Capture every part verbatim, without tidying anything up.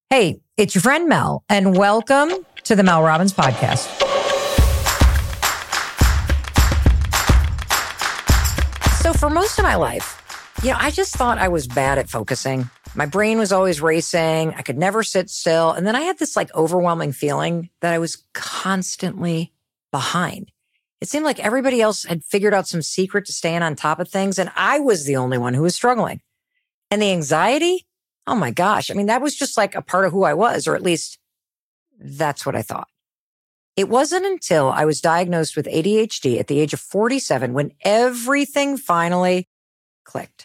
Hey, it's your friend Mel, and welcome to the Mel Robbins Podcast. So for most of my life, you know, I just thought I was bad at focusing. My brain was always racing. I could never sit still. And then I had this like overwhelming feeling that I was constantly behind. It seemed like everybody else had figured out some secret to staying on top of things, and I was the only one who was struggling. And the anxiety, oh my gosh. I mean, that was just like a part of who I was, or at least that's what I thought. It wasn't until I was diagnosed with A D H D at the age of forty-seven when everything finally clicked.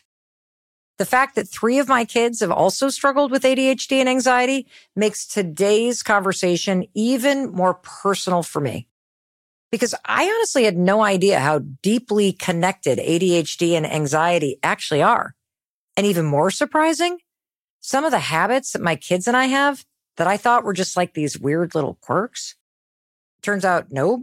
The fact that three of my kids have also struggled with A D H D and anxiety makes today's conversation even more personal for me. Because I honestly had no idea how deeply connected A D H D and anxiety actually are. And even more surprising, some of the habits that my kids and I have that I thought were just like these weird little quirks, turns out, nope,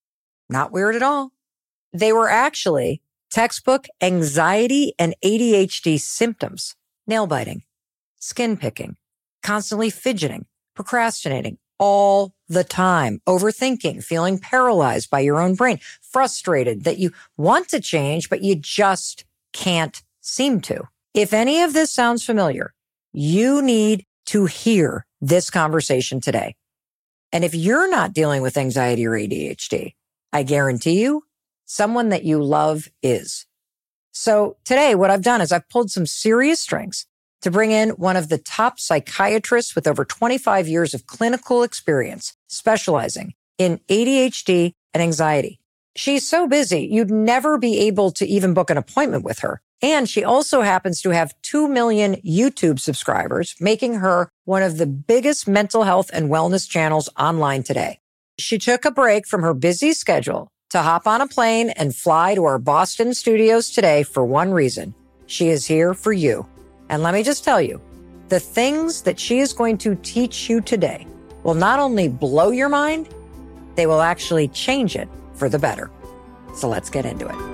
not weird at all. They were actually textbook anxiety and A D H D symptoms: nail biting, skin picking, constantly fidgeting, procrastinating all the time, overthinking, feeling paralyzed by your own brain, frustrated that you want to change, but you just can't seem to. If any of this sounds familiar, you need to hear this conversation today. And if you're not dealing with anxiety or A D H D, I guarantee you, someone that you love is. So today, what I've done is I've pulled some serious strings to bring in one of the top psychiatrists with over twenty-five years of clinical experience, specializing in A D H D and anxiety. She's so busy, you'd never be able to even book an appointment with her. And she also happens to have two million YouTube subscribers, making her one of the biggest mental health and wellness channels online today. She took a break from her busy schedule to hop on a plane and fly to our Boston studios today for one reason. She is here for you. And let me just tell you, the things that she is going to teach you today will not only blow your mind, they will actually change it for the better. So let's get into it.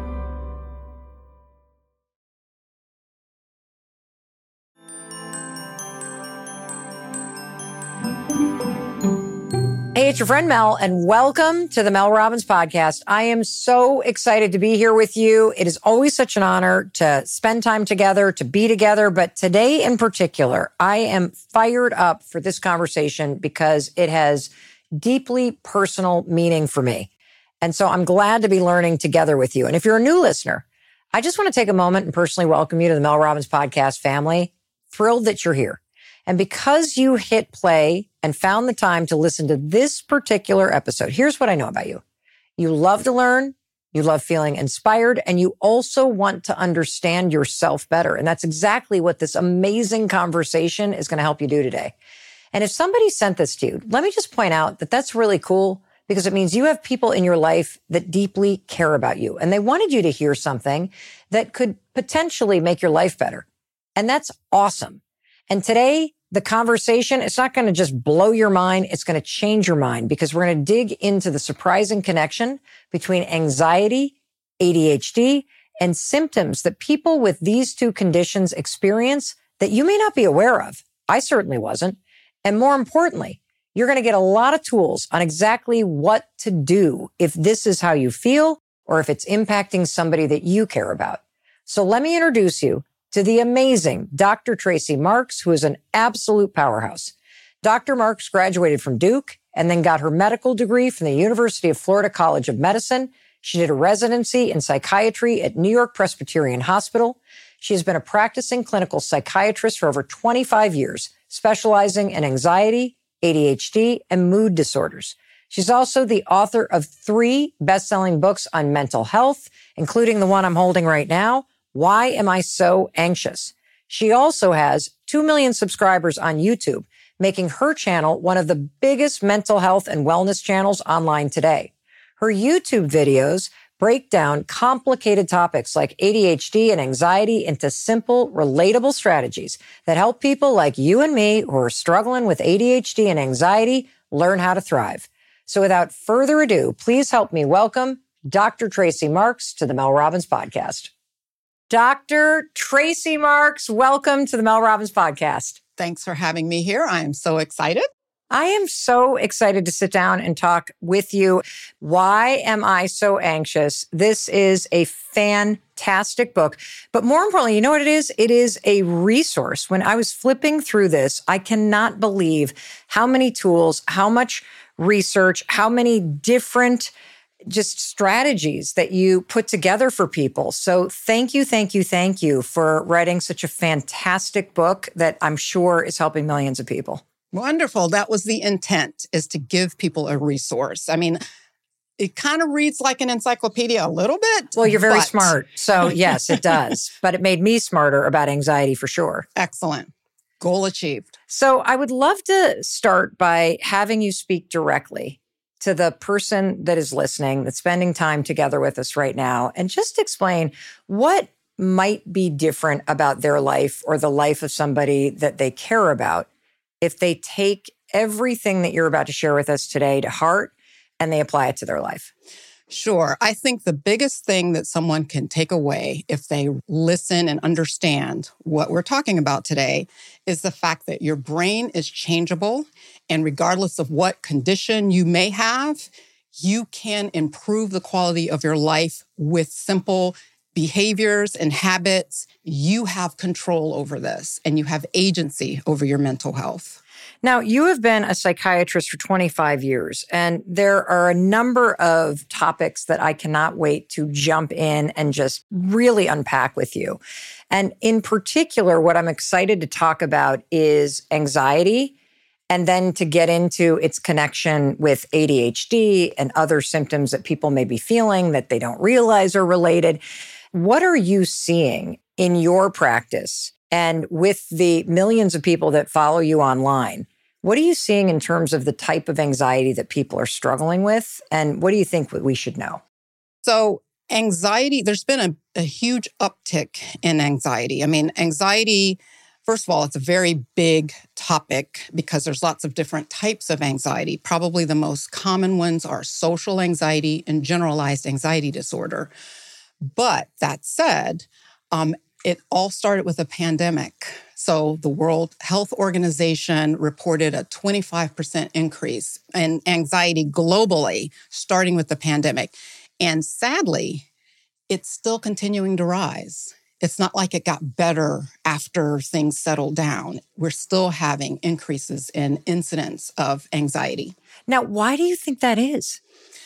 Hey, it's your friend Mel, and welcome to the Mel Robbins Podcast. I am so excited to be here with you. It is always such an honor to spend time together, to be together. But today in particular, I am fired up for this conversation because it has deeply personal meaning for me. And so I'm glad to be learning together with you. And if you're a new listener, I just want to take a moment and personally welcome you to the Mel Robbins Podcast family. Thrilled that you're here. And because you hit play and found the time to listen to this particular episode, here's what I know about you. You love to learn, you love feeling inspired, and you also want to understand yourself better. And that's exactly what this amazing conversation is going to help you do today. And if somebody sent this to you, let me just point out that that's really cool because it means you have people in your life that deeply care about you. And they wanted you to hear something that could potentially make your life better. And that's awesome. And today, the conversation, it's not going to just blow your mind. It's going to change your mind because we're going to dig into the surprising connection between anxiety, A D H D, and symptoms that people with these two conditions experience that you may not be aware of. I certainly wasn't. And more importantly, you're going to get a lot of tools on exactly what to do if this is how you feel or if it's impacting somebody that you care about. So let me introduce you to the amazing Doctor Tracy Marks, who is an absolute powerhouse. Doctor Marks graduated from Duke and then got her medical degree from the University of Florida College of Medicine. She did a residency in psychiatry at New York Presbyterian Hospital. She has been a practicing clinical psychiatrist for over twenty-five years, specializing in anxiety, A D H D, and mood disorders. She's also the author of three best-selling books on mental health, including the one I'm holding right now, Why Am I So Anxious? She also has two million subscribers on YouTube, making her channel one of the biggest mental health and wellness channels online today. Her YouTube videos break down complicated topics like A D H D and anxiety into simple, relatable strategies that help people like you and me who are struggling with A D H D and anxiety learn how to thrive. So without further ado, please help me welcome Doctor Tracy Marks to the Mel Robbins Podcast. Doctor Tracy Marks, welcome to the Mel Robbins Podcast. Thanks for having me here. I am so excited. I am so excited to sit down and talk with you. Why am I so anxious? This is a fantastic book. But more importantly, you know what it is? It is a resource. When I was flipping through this, I cannot believe how many tools, how much research, how many different just strategies that you put together for people. So thank you, thank you, thank you for writing such a fantastic book that I'm sure is helping millions of people. Wonderful. That was the intent, is to give people a resource. I mean, it kind of reads like an encyclopedia a little bit. Well, you're very but... smart. So yes, it does. But it made me smarter about anxiety for sure. Excellent. Goal achieved. So I would love to start by having you speak directly to the person that is listening, that's spending time together with us right now, and just explain what might be different about their life or the life of somebody that they care about if they take everything that you're about to share with us today to heart and they apply it to their life. Sure. I think the biggest thing that someone can take away if they listen and understand what we're talking about today is the fact that your brain is changeable. And regardless of what condition you may have, you can improve the quality of your life with simple behaviors and habits. You have control over this, and you have agency over your mental health. Now, you have been a psychiatrist for twenty-five years, and there are a number of topics that I cannot wait to jump in and just really unpack with you. And in particular, what I'm excited to talk about is anxiety, and then to get into its connection with A D H D and other symptoms that people may be feeling that they don't realize are related. What are you seeing in your practice and with the millions of people that follow you online? What are you seeing in terms of the type of anxiety that people are struggling with? And what do you think we should know? So anxiety, there's been a, a huge uptick in anxiety. I mean, anxiety, first of all, it's a very big topic because there's lots of different types of anxiety. Probably the most common ones are social anxiety and generalized anxiety disorder. But that said, um, it all started with a pandemic. So the World Health Organization reported a twenty-five percent increase in anxiety globally, starting with the pandemic. And sadly, it's still continuing to rise. It's not like it got better after things settled down. We're still having increases in incidents of anxiety. Now, why do you think that is?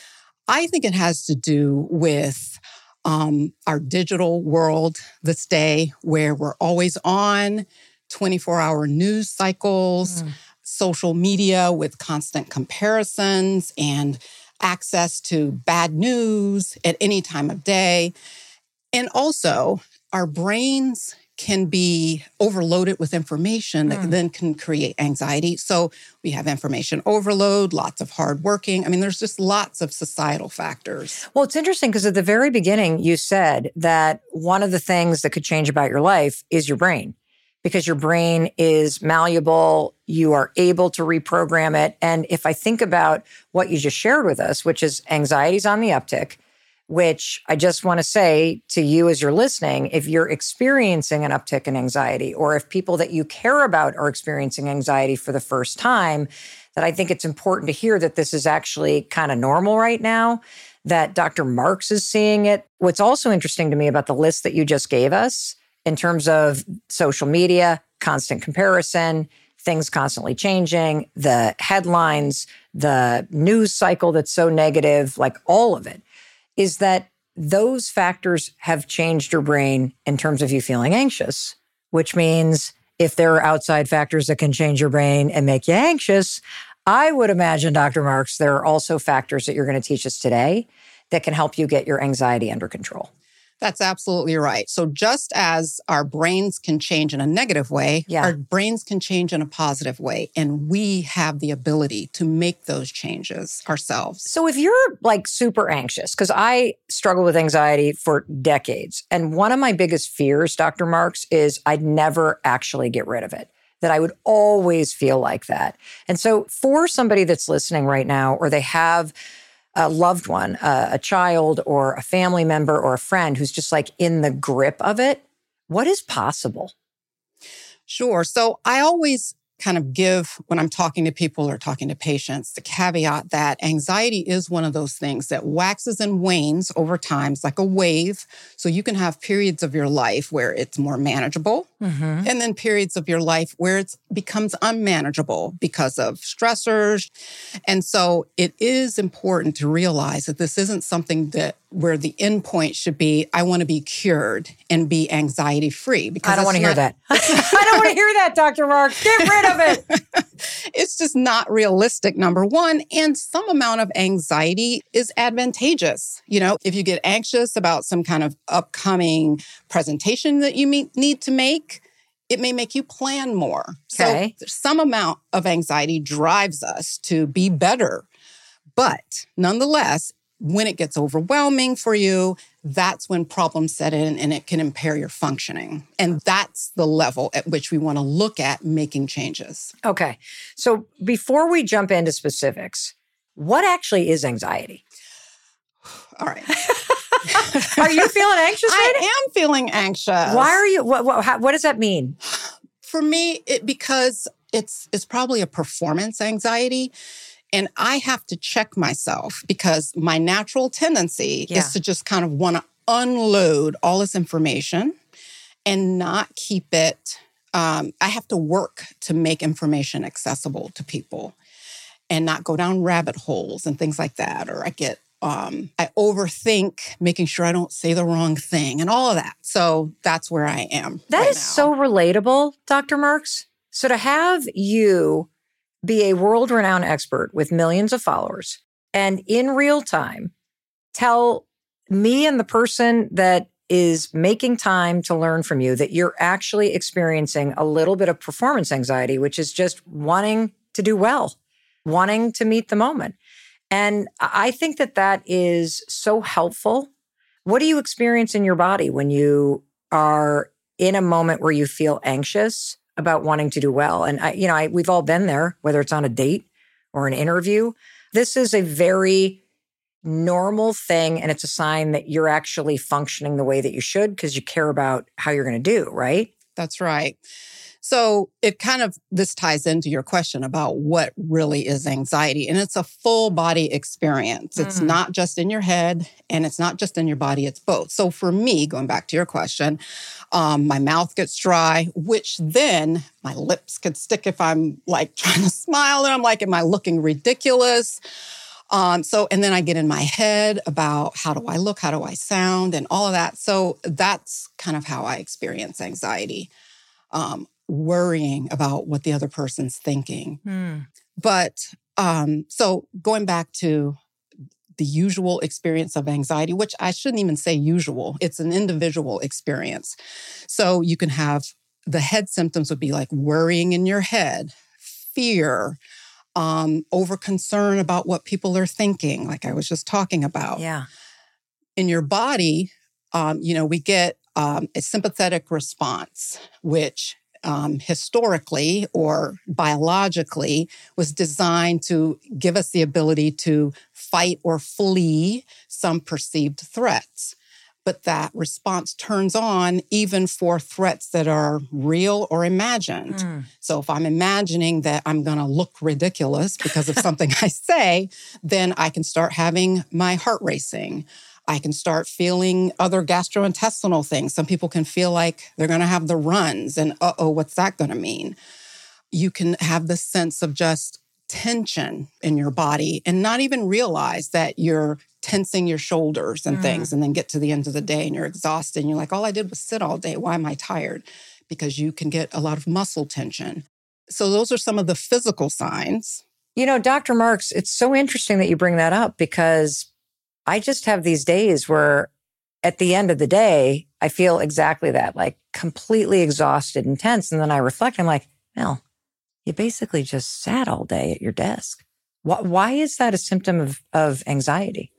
I think it has to do with Um, our digital world this day, where we're always on, twenty-four hour news cycles, mm. social media with constant comparisons and access to bad news at any time of day. And also, our brains can be overloaded with information that mm. then can create anxiety. So we have information overload, lots of hard working. I mean, there's just lots of societal factors. Well, it's interesting because at the very beginning, you said that one of the things that could change about your life is your brain, because your brain is malleable. You are able to reprogram it. And if I think about what you just shared with us, which is anxiety's on the uptick, which I just want to say to you as you're listening, if you're experiencing an uptick in anxiety, or if people that you care about are experiencing anxiety for the first time, that I think it's important to hear that this is actually kind of normal right now, that Doctor Marks is seeing it. What's also interesting to me about the list that you just gave us in terms of social media, constant comparison, things constantly changing, the headlines, the news cycle that's so negative, like all of it, is that those factors have changed your brain in terms of you feeling anxious, which means if there are outside factors that can change your brain and make you anxious, I would imagine, Doctor Marks, there are also factors that you're going to teach us today that can help you get your anxiety under control. That's absolutely right. So just as our brains can change in a negative way, yeah. our brains can change in a positive way. And we have the ability to make those changes ourselves. So if you're like super anxious, because I struggle with anxiety for decades, and one of my biggest fears, Doctor Marks, is I'd never actually get rid of it, that I would always feel like that. And so for somebody that's listening right now, or they have a loved one, uh, a child or a family member or a friend who's just like in the grip of it, what is possible? Sure. So I always kind of give, when I'm talking to people or talking to patients, the caveat that anxiety is one of those things that waxes and wanes over time. It's like a wave. So you can have periods of your life where it's more manageable, mm-hmm. and then periods of your life where it becomes unmanageable because of stressors. And so it is important to realize that this isn't something that where the end point should be, I want to be cured and be anxiety free. Because I don't want to hear that. I don't want to hear that, Doctor Mark. Get rid of it. It's just not realistic, number one. And some amount of anxiety is advantageous. You know, if you get anxious about some kind of upcoming presentation that you may need to make, it may make you plan more. Okay. So some amount of anxiety drives us to be better. But nonetheless, when it gets overwhelming for you, that's when problems set in and it can impair your functioning. And that's the level at which we want to look at making changes. Okay. So before we jump into specifics, what actually is anxiety? All right. Are you feeling anxious right now? I am feeling anxious. Why are you? What, what, how, what does that mean? For me, it because it's it's probably a performance anxiety. And I have to check myself because my natural tendency yeah. is to just kind of want to unload all this information and not keep it. Um, I have to work to make information accessible to people and not go down rabbit holes and things like that. Or I get, um, I overthink making sure I don't say the wrong thing and all of that. So that's where I am. That right is now. so relatable, Doctor Marks. So to have you be a world-renowned expert with millions of followers and in real time tell me and the person that is making time to learn from you that you're actually experiencing a little bit of performance anxiety, which is just wanting to do well, wanting to meet the moment. And I think that that is so helpful. What do you experience in your body when you are in a moment where you feel anxious about wanting to do well? And I, you know, I, we've all been there, whether it's on a date or an interview. This is a very normal thing, and it's a sign that you're actually functioning the way that you should because you care about how you're going to do, right? That's right. So it kind of, this ties into your question about what really is anxiety. And it's a full body experience. It's mm. not just in your head and it's not just in your body, it's both. So for me, going back to your question, um, my mouth gets dry, which then my lips could stick if I'm like trying to smile and I'm like, am I looking ridiculous? Um, so, and then I get in my head about how do I look, how do I sound and all of that. So that's kind of how I experience anxiety. Um, worrying about what the other person's thinking. Mm. But um, so going back to the usual experience of anxiety, which I shouldn't even say usual, it's an individual experience. So you can have the head symptoms would be like worrying in your head, fear, um, over concern about what people are thinking, like I was just talking about. Yeah. In your body, um, you know, we get um, a sympathetic response, which Um, historically or biologically was designed to give us the ability to fight or flee some perceived threats. But that response turns on even for threats that are real or imagined. Mm. So if I'm imagining that I'm going to look ridiculous because of something I say, then I can start having my heart racing. I can start feeling other gastrointestinal things. Some people can feel like they're going to have the runs and, uh-oh, what's that going to mean? You can have this sense of just tension in your body and not even realize that you're tensing your shoulders and mm. things and then get to the end of the day and you're exhausted and you're like, all I did was sit all day. Why am I tired? Because you can get a lot of muscle tension. So those are some of the physical signs. You know, Doctor Marks, it's so interesting that you bring that up because I just have these days where at the end of the day, I feel exactly that, like completely exhausted and tense. And then I reflect, I'm like, Mel, you basically just sat all day at your desk. Why, why is that a symptom of, of anxiety?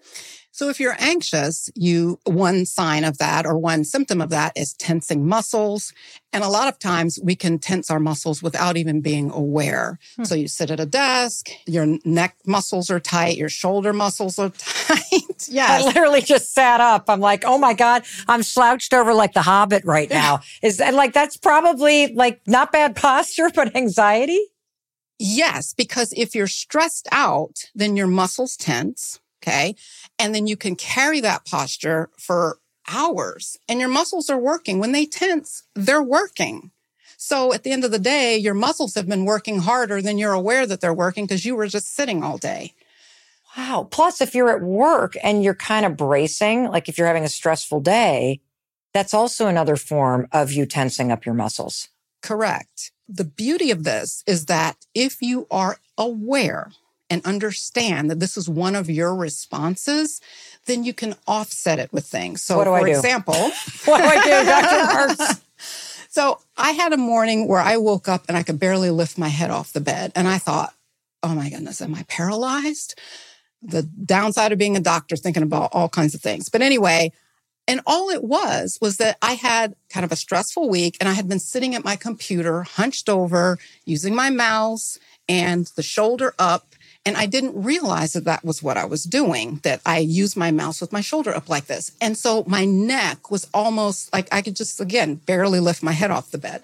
So if you're anxious, you one sign of that or one symptom of that is tensing muscles. And a lot of times we can tense our muscles without even being aware. Hmm. So you sit at a desk, your neck muscles are tight, your shoulder muscles are tight. Yes. I literally just sat up. I'm like, oh my God, I'm slouched over like the Hobbit right now. Is that like, that's probably like not bad posture, but anxiety? Yes, because if you're stressed out, then your muscles tense. Okay. And then you can carry that posture for hours and your muscles are working. When they tense, they're working. So at the end of the day, your muscles have been working harder than you're aware that they're working because you were just sitting all day. Wow. Plus, if you're at work and you're kind of bracing, like if you're having a stressful day, that's also another form of you tensing up your muscles. Correct. The beauty of this is that if you are aware and understand that this is one of your responses, then you can offset it with things. So, what do for I do? example, what do I do, Doctor Marks? So I had a morning where I woke up and I could barely lift my head off the bed. And I thought, oh my goodness, am I paralyzed? The downside of being a doctor, thinking about all kinds of things. But anyway, and all it was, was that I had kind of a stressful week and I had been sitting at my computer, hunched over, using my mouse and the shoulder up. And I didn't realize that that was what I was doing, that I used my mouse with my shoulder up like this. And so my neck was almost like I could just, again, barely lift my head off the bed.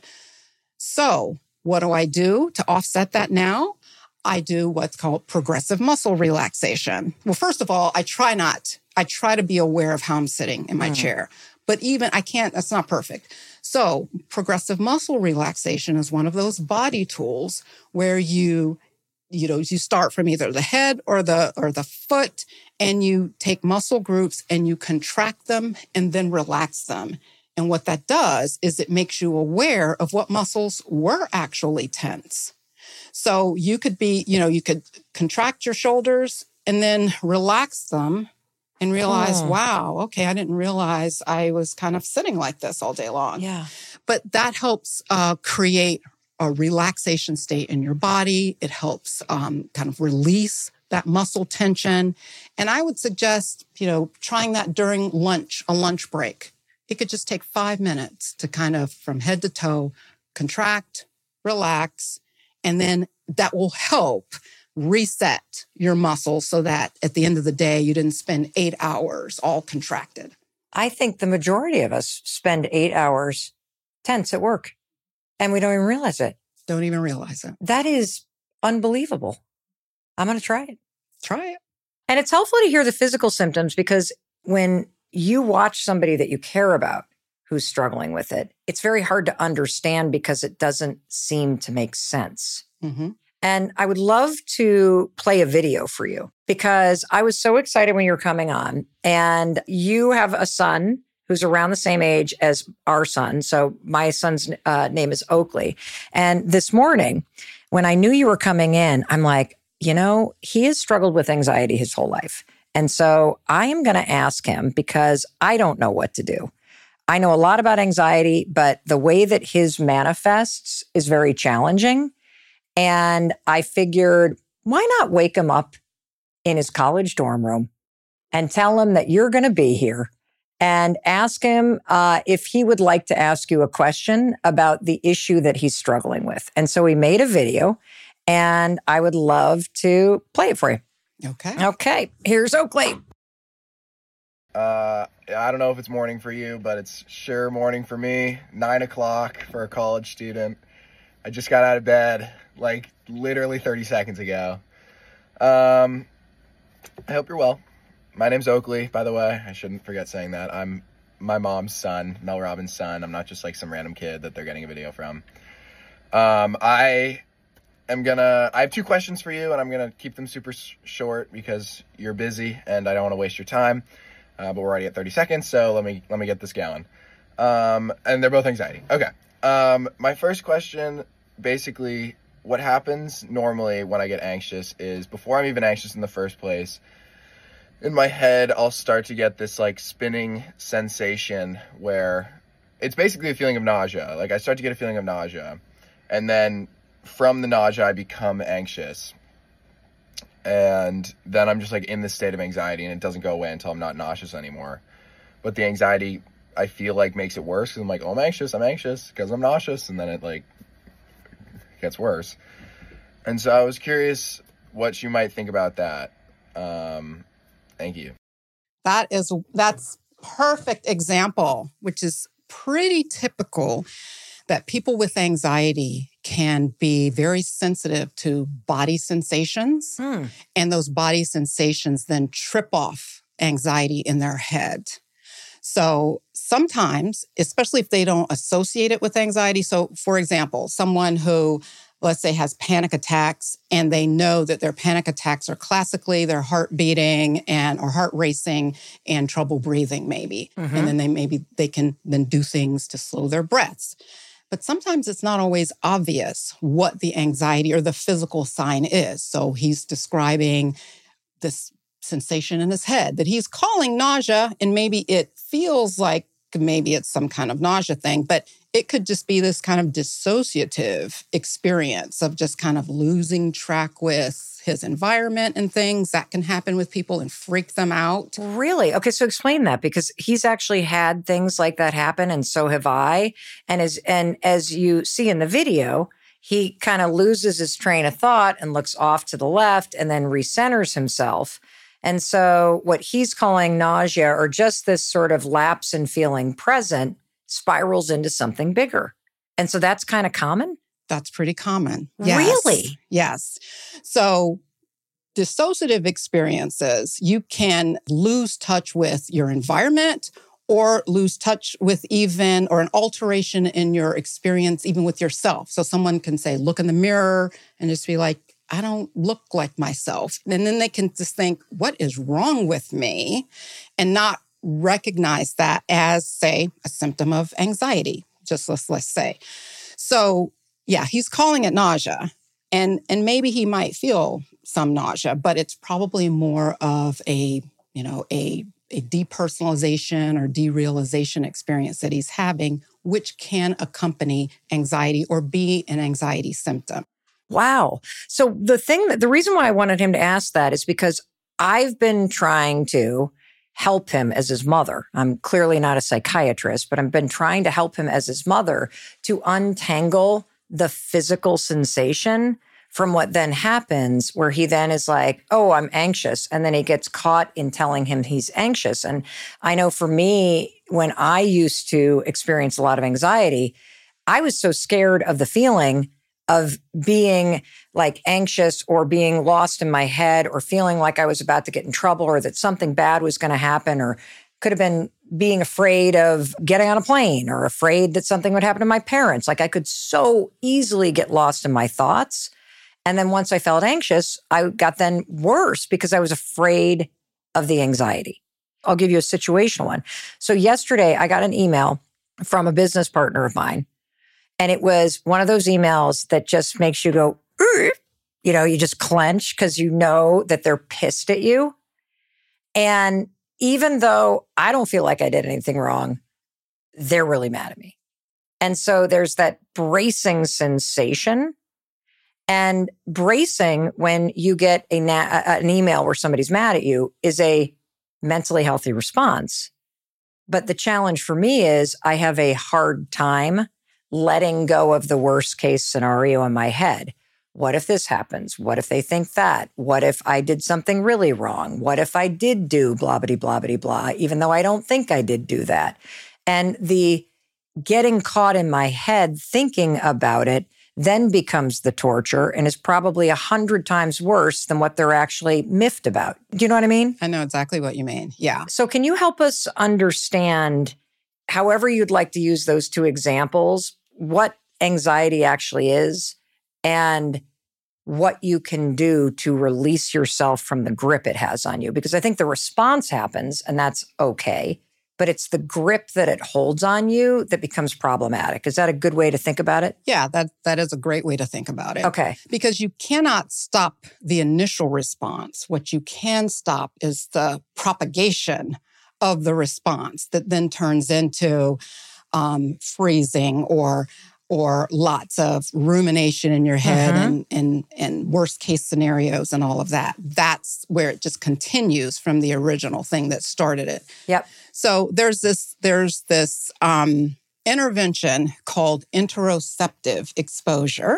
So what do I do to offset that now? I do what's called progressive muscle relaxation. Well, first of all, I try not, I try to be aware of how I'm sitting in my mm. chair. But even, I can't, that's not perfect. So progressive muscle relaxation is one of those body tools where you You know, you start from either the head or the or the foot, and you take muscle groups and you contract them and then relax them. And what that does is it makes you aware of what muscles were actually tense. So you could be, you know, you could contract your shoulders and then relax them and realize, oh. wow, okay, I didn't realize I was kind of sitting like this all day long. Yeah. But that helps uh, create a relaxation state in your body. It helps um, kind of release that muscle tension. And I would suggest, you know, trying that during lunch, a lunch break. It could just take five minutes to kind of from head to toe, contract, relax, and then that will help reset your muscles so that at the end of the day, you didn't spend eight hours all contracted. I think the majority of us spend eight hours tense at work. And we don't even realize it. Don't even realize it. That is unbelievable. I'm going to try it. Try it. And it's helpful to hear the physical symptoms because when you watch somebody that you care about who's struggling with it, it's very hard to understand because it doesn't seem to make sense. Mm-hmm. And I would love to play a video for you because I was so excited when you were coming on. And you have a son who's around the same age as our son. So my son's uh, name is Oakley. And this morning, when I knew you were coming in, I'm like, you know, he has struggled with anxiety his whole life. And so I am going to ask him because I don't know what to do. I know a lot about anxiety, but the way that his manifests is very challenging. And I figured, why not wake him up in his college dorm room and tell him that you're going to be here and ask him uh, if he would like to ask you a question about the issue that he's struggling with. And so he made a video, and I would love to play it for you. Okay. Okay. Here's Oakley. Uh, I don't know if it's morning for you, but it's sure morning for me. Nine o'clock for a college student. I just got out of bed like literally thirty seconds ago. Um, I hope you're well. My name's Oakley, by the way. I shouldn't forget saying that. I'm my mom's son, Mel Robbins' son. I'm not just like some random kid that they're getting a video from. Um, I am gonna, I have two questions for you, and I'm gonna keep them super sh- short because you're busy and I don't want to waste your time. Uh, but we're already at thirty seconds, so let me let me get this going. Um, and they're both anxiety. Okay. Um, my first question, basically, what happens normally when I get anxious is before I'm even anxious in the first place, in my head, I'll start to get this like spinning sensation where it's basically a feeling of nausea. Like I start to get a feeling of nausea, and then from the nausea, I become anxious. And then I'm just like in this state of anxiety, and it doesn't go away until I'm not nauseous anymore. But the anxiety, I feel like, makes it worse, because I'm like, oh, I'm anxious, I'm anxious because I'm nauseous, and then it like gets worse. And so I was curious what you might think about that. Um, thank you. That is, that's perfect example, which is pretty typical, that people with anxiety can be very sensitive to body sensations. Mm. And those body sensations then trip off anxiety in their head. So sometimes, especially if they don't associate it with anxiety. So for example, someone who, let's say, has panic attacks, and they know that their panic attacks are classically their heart beating and or heart racing and trouble breathing maybe. Mm-hmm. And then they maybe they can then do things to slow their breaths. But sometimes it's not always obvious what the anxiety or the physical sign is. So he's describing this sensation in his head that he's calling nausea, and maybe it feels like maybe it's some kind of nausea thing, but it could just be this kind of dissociative experience of just kind of losing track with his environment and things that can happen with people and freak them out. Really? Okay, so explain that, because he's actually had things like that happen, and so have I. And as and as you see in the video, he kind of loses his train of thought and looks off to the left and then recenters himself. And so what he's calling nausea, or just this sort of lapse in feeling present, spirals into something bigger. And so that's kind of common? That's pretty common. Yes. Really? Yes. So dissociative experiences, you can lose touch with your environment, or lose touch with even, or an alteration in your experience, even with yourself. So someone can say, look in the mirror and just be like, I don't look like myself. And then they can just think, what is wrong with me? And not recognize that as, say, a symptom of anxiety, just let's, let's say. So yeah, he's calling it nausea. And, and maybe he might feel some nausea, but it's probably more of a, you know, a, a depersonalization or derealization experience that he's having, which can accompany anxiety or be an anxiety symptom. Wow. So the thing that, the reason why I wanted him to ask that is because I've been trying to help him as his mother. I'm clearly not a psychiatrist, but I've been trying to help him as his mother to untangle the physical sensation from what then happens, where he then is like, oh, I'm anxious. And then he gets caught in telling him he's anxious. And I know for me, when I used to experience a lot of anxiety, I was so scared of the feeling of being like anxious or being lost in my head or feeling like I was about to get in trouble or that something bad was going to happen, or could have been being afraid of getting on a plane or afraid that something would happen to my parents. Like I could so easily get lost in my thoughts. And then once I felt anxious, I got then worse because I was afraid of the anxiety. I'll give you a situational one. So yesterday I got an email from a business partner of mine. And it was one of those emails that just makes you go, Ugh! You know, you just clench because you know that they're pissed at you. And even though I don't feel like I did anything wrong, they're really mad at me. And so there's that bracing sensation. And bracing, when you get a na- an email where somebody's mad at you, is a mentally healthy response. But the challenge for me is I have a hard time letting go of the worst case scenario in my head. What if this happens? What if they think that? What if I did something really wrong? What if I did do blah, blah, blah, blah, blah, even though I don't think I did do that? And the getting caught in my head thinking about it then becomes the torture and is probably a hundred times worse than what they're actually miffed about. Do you know what I mean? I know exactly what you mean. Yeah. So can you help us understand, however you'd like to use those two examples, what anxiety actually is and what you can do to release yourself from the grip it has on you? Because I think the response happens and that's okay, but it's the grip that it holds on you that becomes problematic. Is that a good way to think about it? Yeah, that that is a great way to think about it. Okay. Because you cannot stop the initial response. What you can stop is the propagation of the response that then turns into um, freezing or or lots of rumination in your head Mhm. and, and, and worst case scenarios and all of that. That's where it just continues from the original thing that started it. Yep. So there's this, there's this um, intervention called interoceptive exposure.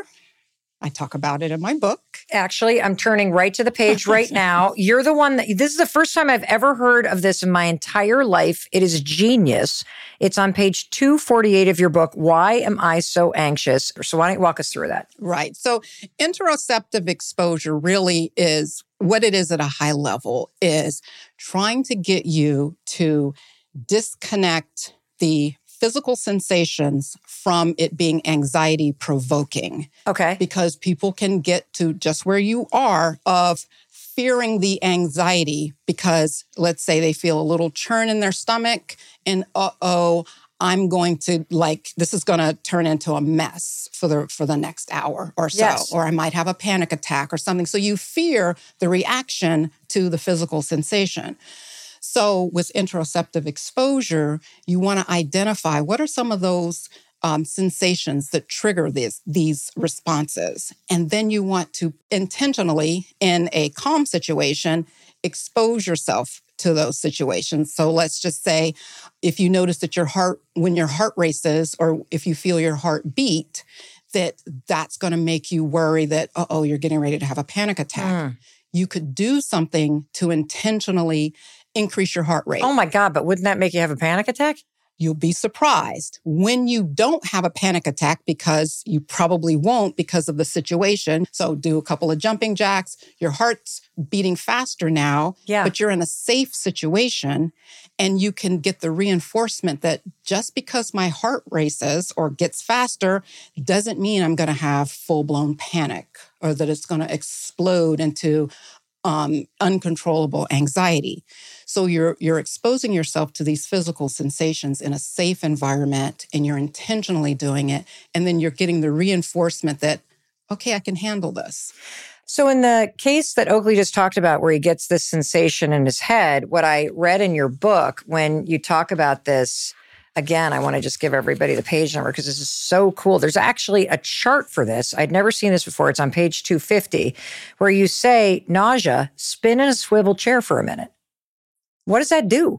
I talk about it in my book. Actually, I'm turning right to the page right now. You're the one that, this is the first time I've ever heard of this in my entire life. It is genius. It's on page two forty-eight of your book, Why Am I So Anxious? So why don't you walk us through that? Right. So interoceptive exposure really is what it is at a high level is trying to get you to disconnect the physical sensations from it being anxiety provoking. Okay. Because people can get to just where you are of fearing the anxiety because let's say they feel a little churn in their stomach and uh-oh, I'm going to like, this is going to turn into a mess for the for the next hour or so, Yes. or I might have a panic attack or something. So you fear the reaction to the physical sensation. So with interoceptive exposure, you want to identify what are some of those um, sensations that trigger this, these responses. And then you want to intentionally, in a calm situation, expose yourself to those situations. So let's just say if you notice that your heart, when your heart races, or if you feel your heart beat, that that's going to make you worry that, uh-oh, you're getting ready to have a panic attack. Mm. You could do something to intentionally increase your heart rate. Oh my God, but wouldn't that make you have a panic attack? You'll be surprised when you don't have a panic attack because you probably won't because of the situation. So do a couple of jumping jacks. Your heart's beating faster now, Yeah. but you're in a safe situation and you can get the reinforcement that just because my heart races or gets faster doesn't mean I'm going to have full-blown panic or that it's going to explode into Um, uncontrollable anxiety. So you're you're exposing yourself to these physical sensations in a safe environment and you're intentionally doing it. And then you're getting the reinforcement that, okay, I can handle this. So in the case that Oakley just talked about where he gets this sensation in his head, what I read in your book, when you talk about this, again, I want to just give everybody the page number because this is so cool. There's actually a chart for this. I'd never seen this before. It's on page two fifty, where you say, nausea, spin in a swivel chair for a minute. What does that do?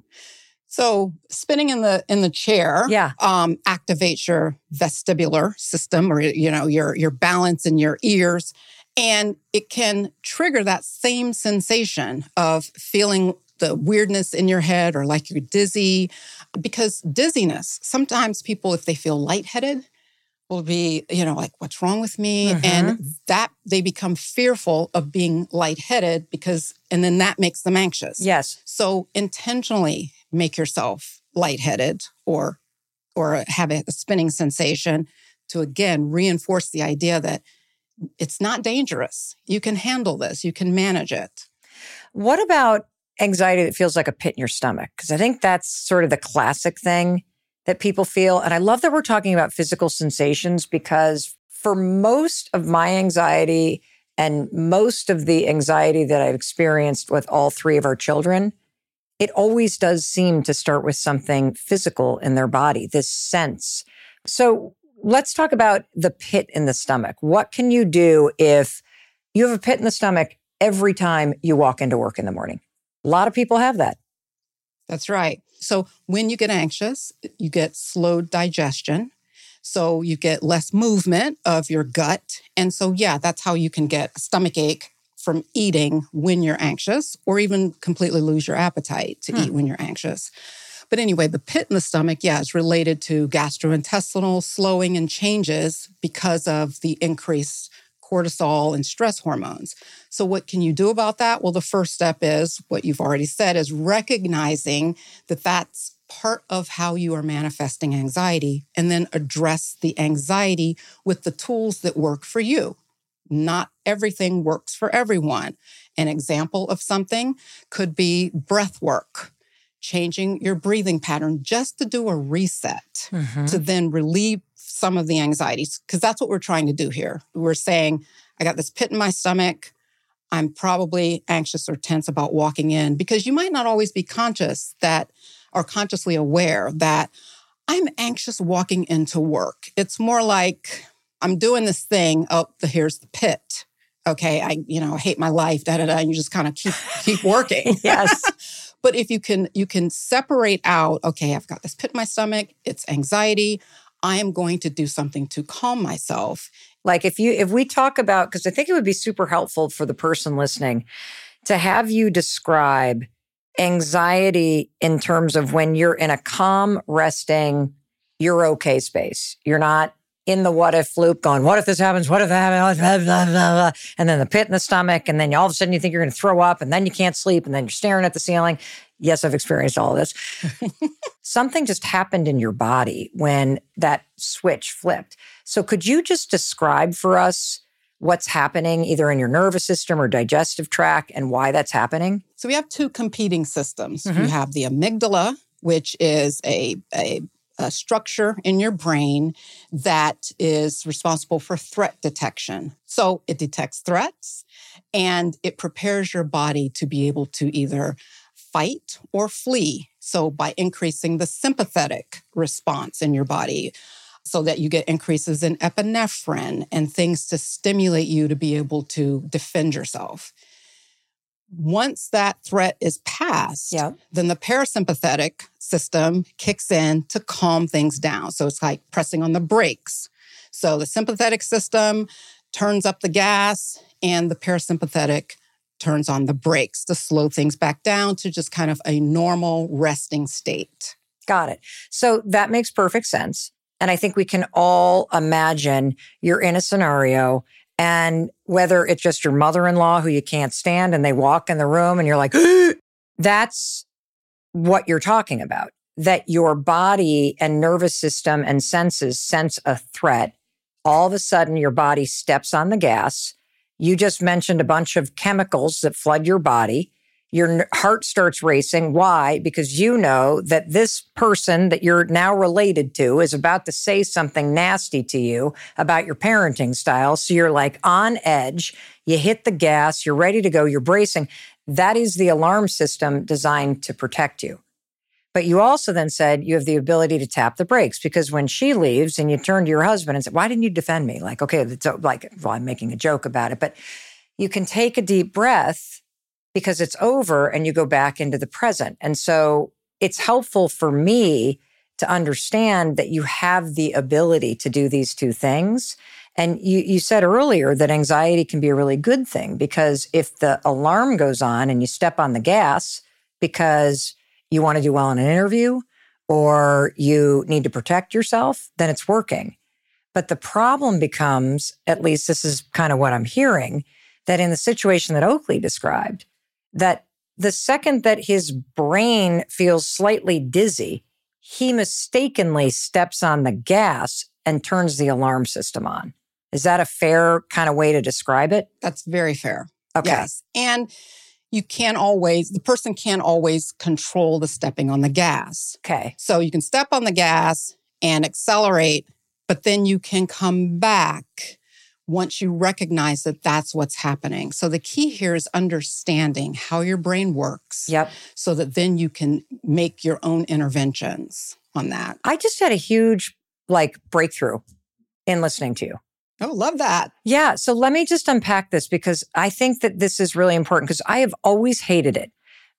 So spinning in the in the chair Yeah. um, activates your vestibular system, or you know your your balance in your ears, and it can trigger that same sensation of feeling the weirdness in your head or like you're dizzy. Because dizziness, sometimes people, if they feel lightheaded, will be, you know, like, what's wrong with me? Mhm. And that they become fearful of being lightheaded because, and then that makes them anxious. Yes. So intentionally make yourself lightheaded or, or have a spinning sensation to, again, reinforce the idea that it's not dangerous. You can handle this. You can manage it. What about anxiety that feels like a pit in your stomach? Because I think that's sort of the classic thing that people feel. And I love that we're talking about physical sensations because for most of my anxiety and most of the anxiety that I've experienced with all three of our children, it always does seem to start with something physical in their body, this sense. So let's talk about the pit in the stomach. What can you do if you have a pit in the stomach every time you walk into work in the morning? A lot of people have that. That's right. So when you get anxious, you get slowed digestion. So you get less movement of your gut. And so, yeah, that's how you can get a stomach ache from eating when you're anxious, or even completely lose your appetite to Hmm. eat when you're anxious. But anyway, the pit in the stomach, yeah, is related to gastrointestinal slowing and changes because of the increased cortisol and stress hormones. So what can you do about that? Well, the first step is what you've already said, is recognizing that that's part of how you are manifesting anxiety, and then address the anxiety with the tools that work for you. Not everything works for everyone. An example of something could be breath work, changing your breathing pattern just to do a reset, Mhm. to then relieve some of the anxieties, because that's what we're trying to do here. We're saying, I got this pit in my stomach. I'm probably anxious or tense about walking in, because you might not always be conscious that, or consciously aware that I'm anxious walking into work. It's more like I'm doing this thing. Oh, the, here's the pit. Okay, I, you know, hate my life, da, da, da. And you just kind of keep, keep working. Yes. But if you can, you can separate out, okay, I've got this pit in my stomach. It's anxiety. I am going to do something to calm myself. Like if you, if we talk about, because I think it would be super helpful for the person listening to have you describe anxiety in terms of when you're in a calm, resting, you're okay space. You're not in the what if loop going, what if this happens? What if that happens? And then the pit in the stomach. And then all of a sudden you think you're going to throw up and then you can't sleep and then you're staring at the ceiling. Yes, I've experienced all of this. Something just happened in your body when that switch flipped. So could you just describe for us what's happening either in your nervous system or digestive tract and why that's happening? So we have two competing systems. Mm-hmm. You have the amygdala, which is a, a, a structure in your brain that is responsible for threat detection. So it detects threats and it prepares your body to be able to either fight or flee. So by increasing the sympathetic response in your body, so that you get increases in epinephrine and things to stimulate you to be able to defend yourself. Once that threat is passed, yep. then the parasympathetic system kicks in to calm things down. So it's like pressing on the brakes. So the sympathetic system turns up the gas and the parasympathetic turns on the brakes to slow things back down to just kind of a normal resting state. Got it. So that makes perfect sense. And I think we can all imagine you're in a scenario and whether it's just your mother-in-law who you can't stand and they walk in the room and you're like, that's what you're talking about, that your body and nervous system and senses sense a threat. All of a sudden, your body steps on the gas. You just mentioned a bunch of chemicals that flood your body. Your heart starts racing. Why? Because you know that this person that you're now related to is about to say something nasty to you about your parenting style. So you're like on edge. You hit the gas. You're ready to go. You're bracing. That is the alarm system designed to protect you. But you also then said you have the ability to tap the brakes because when she leaves and you turn to your husband and say, why didn't you defend me? Like, okay, that's like, well, I'm making a joke about it, but you can take a deep breath because it's over and you go back into the present. And so it's helpful for me to understand that you have the ability to do these two things. And you, you said earlier that anxiety can be a really good thing because if the alarm goes on and you step on the gas because you want to do well in an interview or you need to protect yourself, then it's working. But the problem becomes, at least this is kind of what I'm hearing, that in the situation that Oakley described, that the second that his brain feels slightly dizzy, he mistakenly steps on the gas and turns the alarm system on. Is that a fair kind of way to describe it? That's very fair. Okay. Yes. And you can't always, the person can't always control the stepping on the gas. Okay. So you can step on the gas and accelerate, but then you can come back once you recognize that that's what's happening. So the key here is understanding how your brain works. Yep. So that then you can make your own interventions on that. I just had a huge like breakthrough in listening to you. Oh, love that. Yeah. So let me just unpack this because I think that this is really important because I have always hated it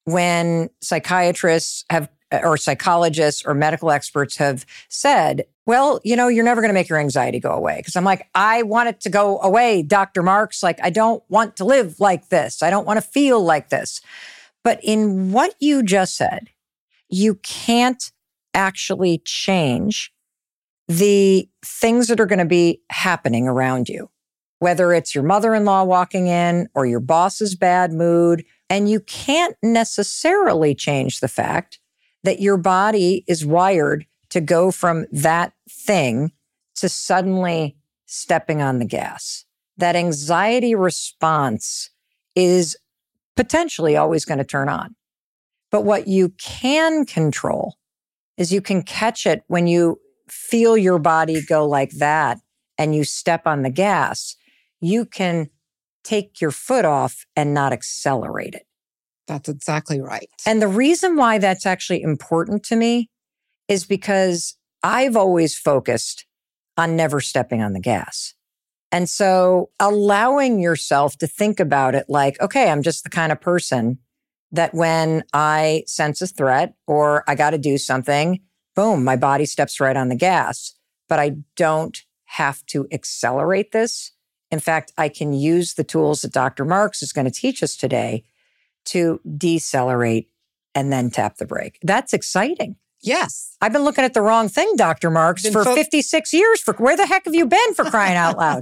when psychiatrists have or psychologists or medical experts have said, well, you know, you're never going to make your anxiety go away. Because I'm like, I want it to go away, Doctor Marks. Like, I don't want to live like this. I don't want to feel like this. But in what you just said, you can't actually change the things that are going to be happening around you, whether it's your mother-in-law walking in or your boss's bad mood. And you can't necessarily change the fact that your body is wired to go from that thing to suddenly stepping on the gas. That anxiety response is potentially always going to turn on. But what you can control is you can catch it when you feel your body go like that and you step on the gas. You can take your foot off and not accelerate it. That's exactly right. And the reason why that's actually important to me is because I've always focused on never stepping on the gas. And so allowing yourself to think about it like, okay, I'm just the kind of person that when I sense a threat or I got to do something, boom, my body steps right on the gas. But I don't have to accelerate this. In fact, I can use the tools that Doctor Marks is going to teach us today to decelerate and then tap the brake. That's exciting. Yes. I've been looking at the wrong thing, Doctor Marks, been for fo- fifty-six years. For where the heck have you been, for crying out loud?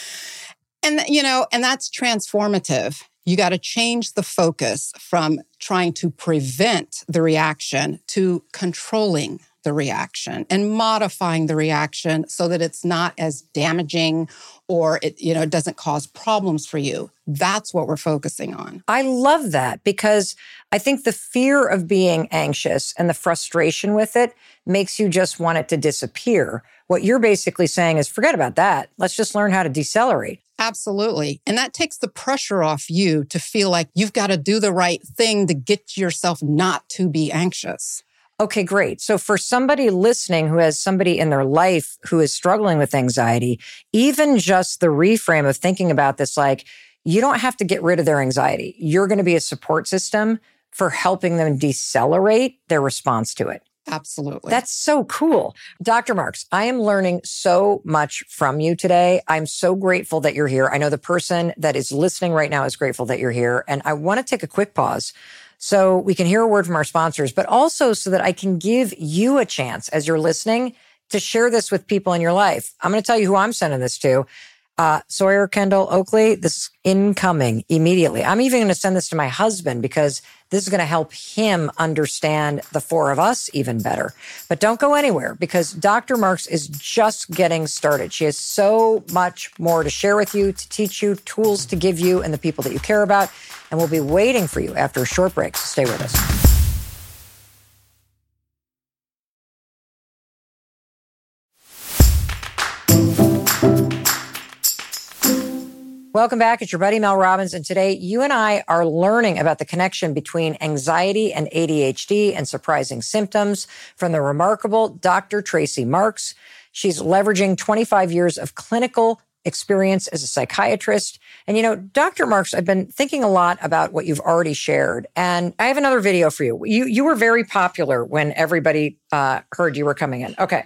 And, you know, and that's transformative. You got to change the focus from trying to prevent the reaction to controlling the reaction and modifying the reaction so that it's not as damaging or it, you know, it doesn't cause problems for you. That's what we're focusing on. I love that because I think the fear of being anxious and the frustration with it makes you just want it to disappear. What you're basically saying is forget about that. Let's just learn how to decelerate. Absolutely. And that takes the pressure off you to feel like you've got to do the right thing to get yourself not to be anxious. Okay, great. So for somebody listening who has somebody in their life who is struggling with anxiety, even just the reframe of thinking about this, like you don't have to get rid of their anxiety. You're going to be a support system for helping them decelerate their response to it. Absolutely. That's so cool. Doctor Marks, I am learning so much from you today. I'm so grateful that you're here. I know the person that is listening right now is grateful that you're here. And I want to take a quick pause so we can hear a word from our sponsors, but also so that I can give you a chance as you're listening to share this with people in your life. I'm going to tell you who I'm sending this to. Uh, Sawyer Kendall Oakley, this is incoming immediately. I'm even going to send this to my husband because this is going to help him understand the four of us even better. But don't go anywhere because Doctor Marks is just getting started. She has so much more to share with you, to teach you, tools to give you and the people that you care about. And we'll be waiting for you after a short break. So stay with us. Welcome back. It's your buddy Mel Robbins. And today you and I are learning about the connection between anxiety and A D H D and surprising symptoms from the remarkable Doctor Tracy Marks. She's leveraging twenty-five years of clinical experience as a psychiatrist. And, you know, Doctor Marks, I've been thinking a lot about what you've already shared. And I have another video for you. You, you were very popular when everybody uh, heard you were coming in. Okay.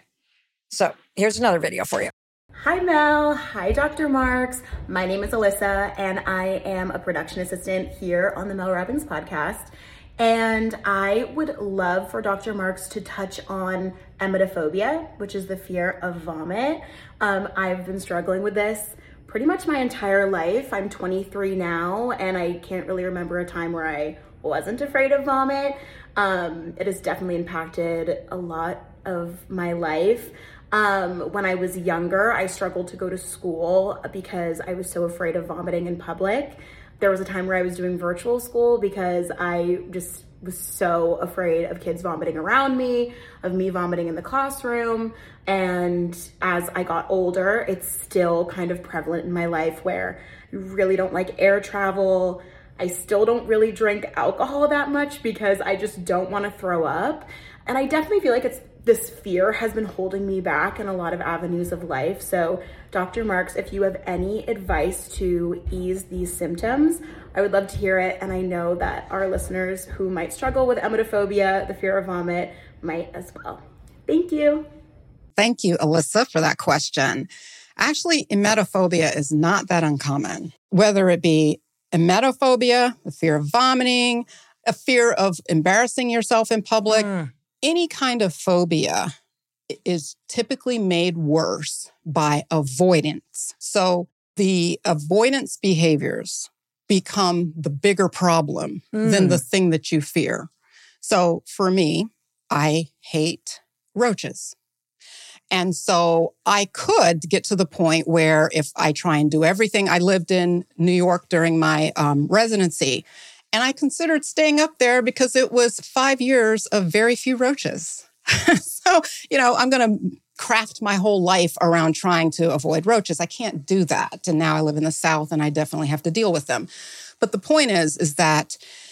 So here's another video for you. Hi Mel, hi Doctor Marks. My name is Alyssa and I am a production assistant here on the Mel Robbins podcast. And I would love for Doctor Marks to touch on emetophobia, which is the fear of vomit. Um, I've been struggling with this pretty much my entire life. I'm twenty-three now and I can't really remember a time where I wasn't afraid of vomit. Um, it has definitely impacted a lot of my life. Um, when I was younger, I struggled to go to school because I was so afraid of vomiting in public. There was a time where I was doing virtual school because I just was so afraid of kids vomiting around me, of me vomiting in the classroom. And as I got older, it's still kind of prevalent in my life where I really don't like air travel. I still don't really drink alcohol that much because I just don't want to throw up. And I definitely feel like it's this fear has been holding me back in a lot of avenues of life. So Doctor Marks, if you have any advice to ease these symptoms, I would love to hear it. And I know that our listeners who might struggle with emetophobia, the fear of vomit, might as well. Thank you. Thank you, Alyssa, for that question. Actually, emetophobia is not that uncommon. Whether it be emetophobia, the fear of vomiting, a fear of embarrassing yourself in public, mm. Any kind of phobia is typically made worse by avoidance. So the avoidance behaviors become the bigger problem mm. than the thing that you fear. So for me, I hate roaches. And so I could get to the point where if I try and do everything, I lived in New York during my um, residency. And I considered staying up there because it was five years of very few roaches. So, you know, I'm going to craft my whole life around trying to avoid roaches. I can't do that. And now I live in the South and I definitely have to deal with them. But the point is, is that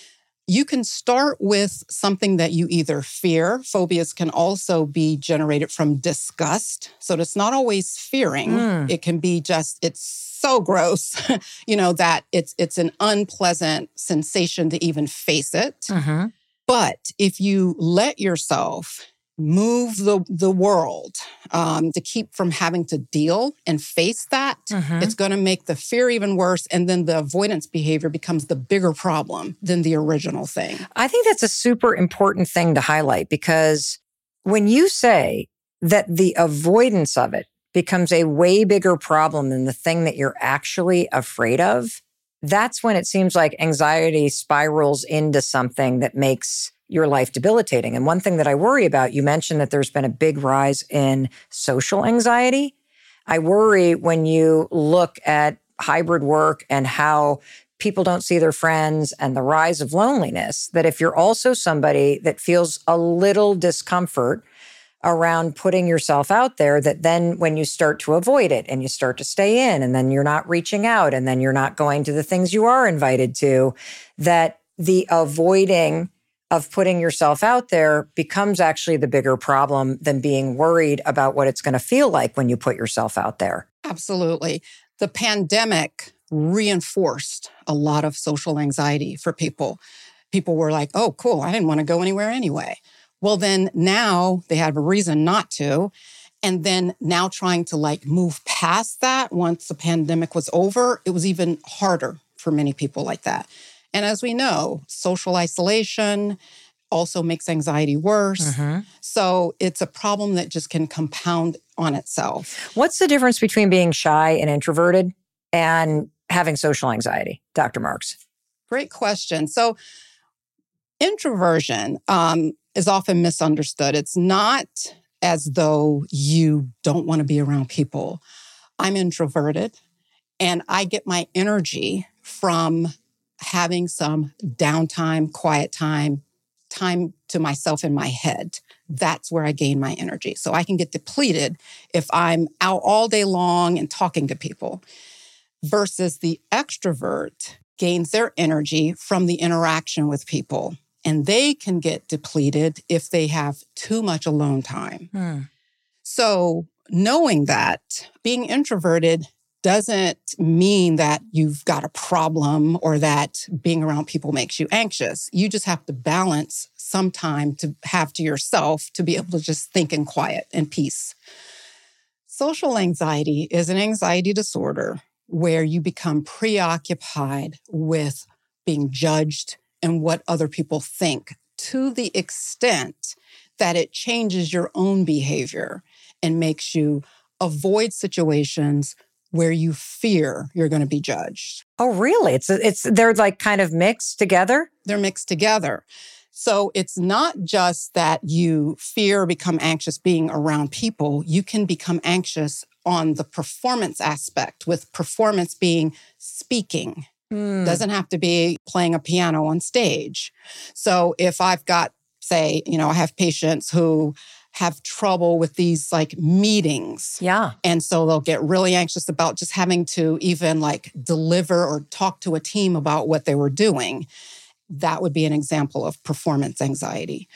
you can start with something that you either fear. Phobias can also be generated from disgust. So it's not always fearing. Mm. It can be just, it's so gross, you know, that it's it's an unpleasant sensation to even face it. Mm-hmm. But if you let yourself move the, the world um, to keep from having to deal and face that, mm-hmm. it's going to make the fear even worse. And then the avoidance behavior becomes the bigger problem than the original thing. I think that's a super important thing to highlight, because when you say that the avoidance of it becomes a way bigger problem than the thing that you're actually afraid of, that's when it seems like anxiety spirals into something that makes your life debilitating. And one thing that I worry about, you mentioned that there's been a big rise in social anxiety. I worry when you look at hybrid work and how people don't see their friends and the rise of loneliness, that if you're also somebody that feels a little discomfort around putting yourself out there, that then when you start to avoid it and you start to stay in, and then you're not reaching out, and then you're not going to the things you are invited to, that the avoiding of putting yourself out there becomes actually the bigger problem than being worried about what it's going to feel like when you put yourself out there. Absolutely. The pandemic reinforced a lot of social anxiety for people. People were like, oh, cool, I didn't want to go anywhere anyway. Well, then now they have a reason not to. And then now trying to like move past that once the pandemic was over, it was even harder for many people like that. And as we know, social isolation also makes anxiety worse. Mm-hmm. So it's a problem that just can compound on itself. What's the difference between being shy and introverted and having social anxiety, Doctor Marks? Great question. So introversion um, is often misunderstood. It's not as though you don't want to be around people. I'm introverted, and I get my energy from having some downtime, quiet time, time to myself in my head. That's where I gain my energy. So I can get depleted if I'm out all day long and talking to people. Versus the extrovert gains their energy from the interaction with people. And they can get depleted if they have too much alone time. Hmm. So knowing that, being introverted doesn't mean that you've got a problem or that being around people makes you anxious. You just have to balance some time to have to yourself to be able to just think in quiet and peace. Social anxiety is an anxiety disorder where you become preoccupied with being judged and what other people think, to the extent that it changes your own behavior and makes you avoid situations where you fear you're going to be judged. Oh, really? It's it's they're like kind of mixed together? They're mixed together. So it's not just that you fear or become anxious being around people. You can become anxious on the performance aspect, with performance being speaking. Mm. Doesn't have to be playing a piano on stage. So if I've got, say, you know, I have patients who have trouble with these like meetings. Yeah. And so they'll get really anxious about just having to even like deliver or talk to a team about what they were doing. That would be an example of performance anxiety.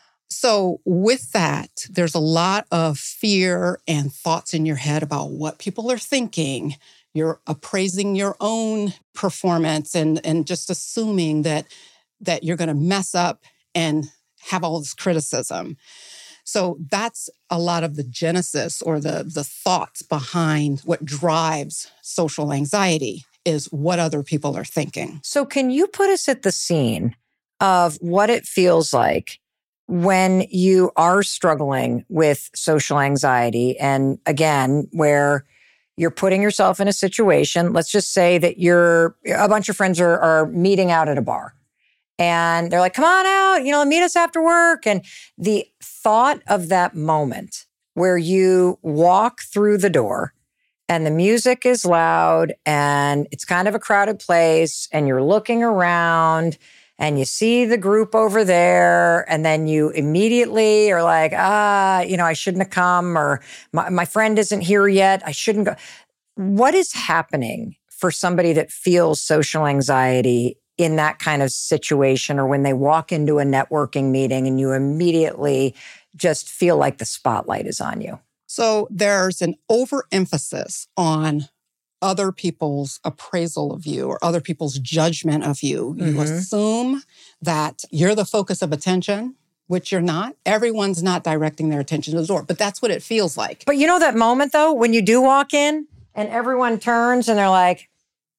So with that, there's a lot of fear and thoughts in your head about what people are thinking. You're appraising your own performance and, and just assuming that, that you're going to mess up and have all this criticism. So that's a lot of the genesis or the, the thoughts behind what drives social anxiety, is what other people are thinking. So can you put us at the scene of what it feels like when you are struggling with social anxiety? And again, where you're putting yourself in a situation, let's just say that you're, a bunch of friends are, are meeting out at a bar. And they're like, come on out, you know, meet us after work. And the thought of that moment where you walk through the door and the music is loud and it's kind of a crowded place and you're looking around and you see the group over there, and then you immediately are like, ah, you know, I shouldn't have come, or my, my friend isn't here yet, I shouldn't go. What is happening for somebody that feels social anxiety in that kind of situation, or when they walk into a networking meeting and you immediately just feel like the spotlight is on you? So there's an overemphasis on other people's appraisal of you or other people's judgment of you. You mm-hmm. assume that you're the focus of attention, which you're not. Everyone's not directing their attention to the door, but that's what it feels like. But you know that moment, though, when you do walk in and everyone turns and they're like,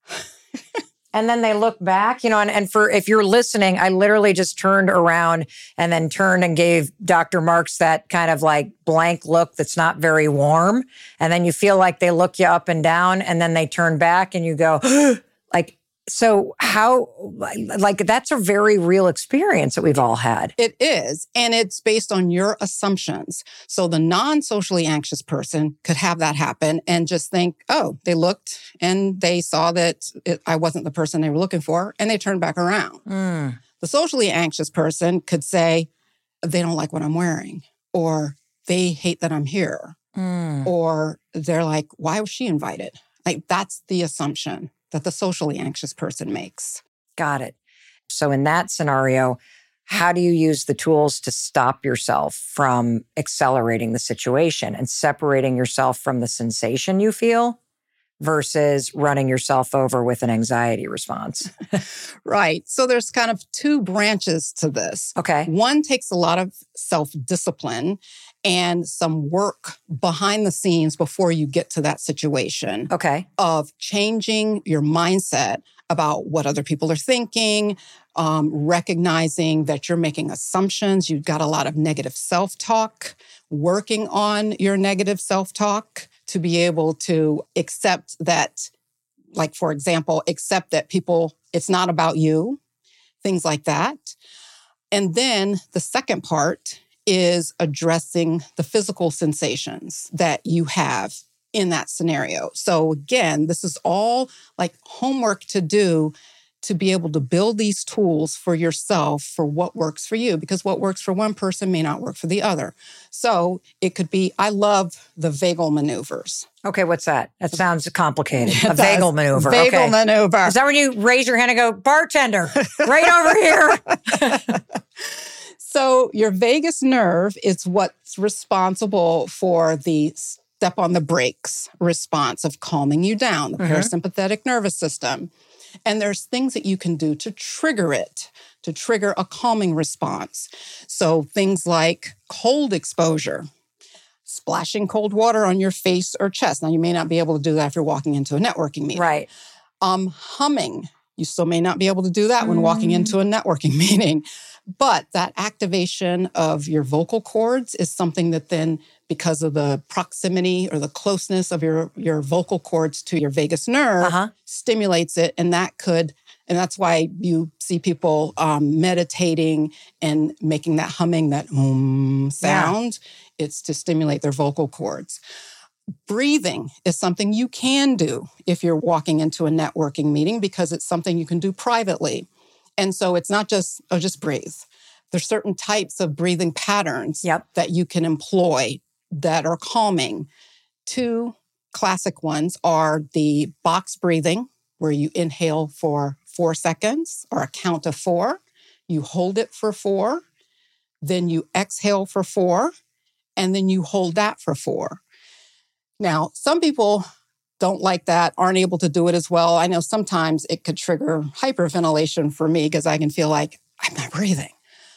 and then they look back, you know, and, and for if you're listening, I literally just turned around and then turned and gave Doctor Marks that kind of like blank look that's not very warm. And then you feel like they look you up and down and then they turn back and you go, like, so how, like, that's a very real experience that we've all had. It is. And it's based on your assumptions. So the non-socially anxious person could have that happen and just think, oh, they looked and they saw that it, I wasn't the person they were looking for, and they turned back around. Mm. The socially anxious person could say, they don't like what I'm wearing, or they hate that I'm here, mm. or they're like, why was she invited? Like, that's the assumption that the socially anxious person makes. Got it. So in that scenario, how do you use the tools to stop yourself from accelerating the situation and separating yourself from the sensation you feel versus running yourself over with an anxiety response? Right. So there's kind of two branches to this. Okay. One takes a lot of self-discipline and some work behind the scenes before you get to that situation. Okay. Of changing your mindset about what other people are thinking, um, recognizing that you're making assumptions. You've got a lot of negative self-talk, working on your negative self-talk to be able to accept that, like, for example, accept that people, it's not about you, things like that. And then the second part is addressing the physical sensations that you have in that scenario. So again, this is all like homework to do to be able to build these tools for yourself for what works for you, because what works for one person may not work for the other. So it could be, I love the vagal maneuvers. Okay, what's that? That sounds complicated. A vagal maneuver. Vagal okay. maneuver. Is that when you raise your hand and go, bartender, right over here? So your vagus nerve is what's responsible for the step on the brakes response of calming you down, the mm-hmm. parasympathetic nervous system. And there's things that you can do to trigger it, to trigger a calming response. So things like cold exposure, splashing cold water on your face or chest. Now, you may not be able to do that if you're walking into a networking meeting. Right. Um, humming. You still may not be able to do that mm. when walking into a networking meeting. But that activation of your vocal cords is something that then, because of the proximity or the closeness of your, your vocal cords to your vagus nerve, uh-huh. stimulates it. And that could, and that's why you see people um, meditating and making that humming, that um sound. Yeah. It's to stimulate their vocal cords. Breathing is something you can do if you're walking into a networking meeting, because it's something you can do privately. And so it's not just, oh, just breathe. There's certain types of breathing patterns yep. that you can employ that are calming. Two classic ones are the box breathing, where you inhale for four seconds or a count of four. You hold it for four. Then you exhale for four. And then you hold that for four. Now, some people don't like that, aren't able to do it as well. I know sometimes it could trigger hyperventilation for me because I can feel like I'm not breathing.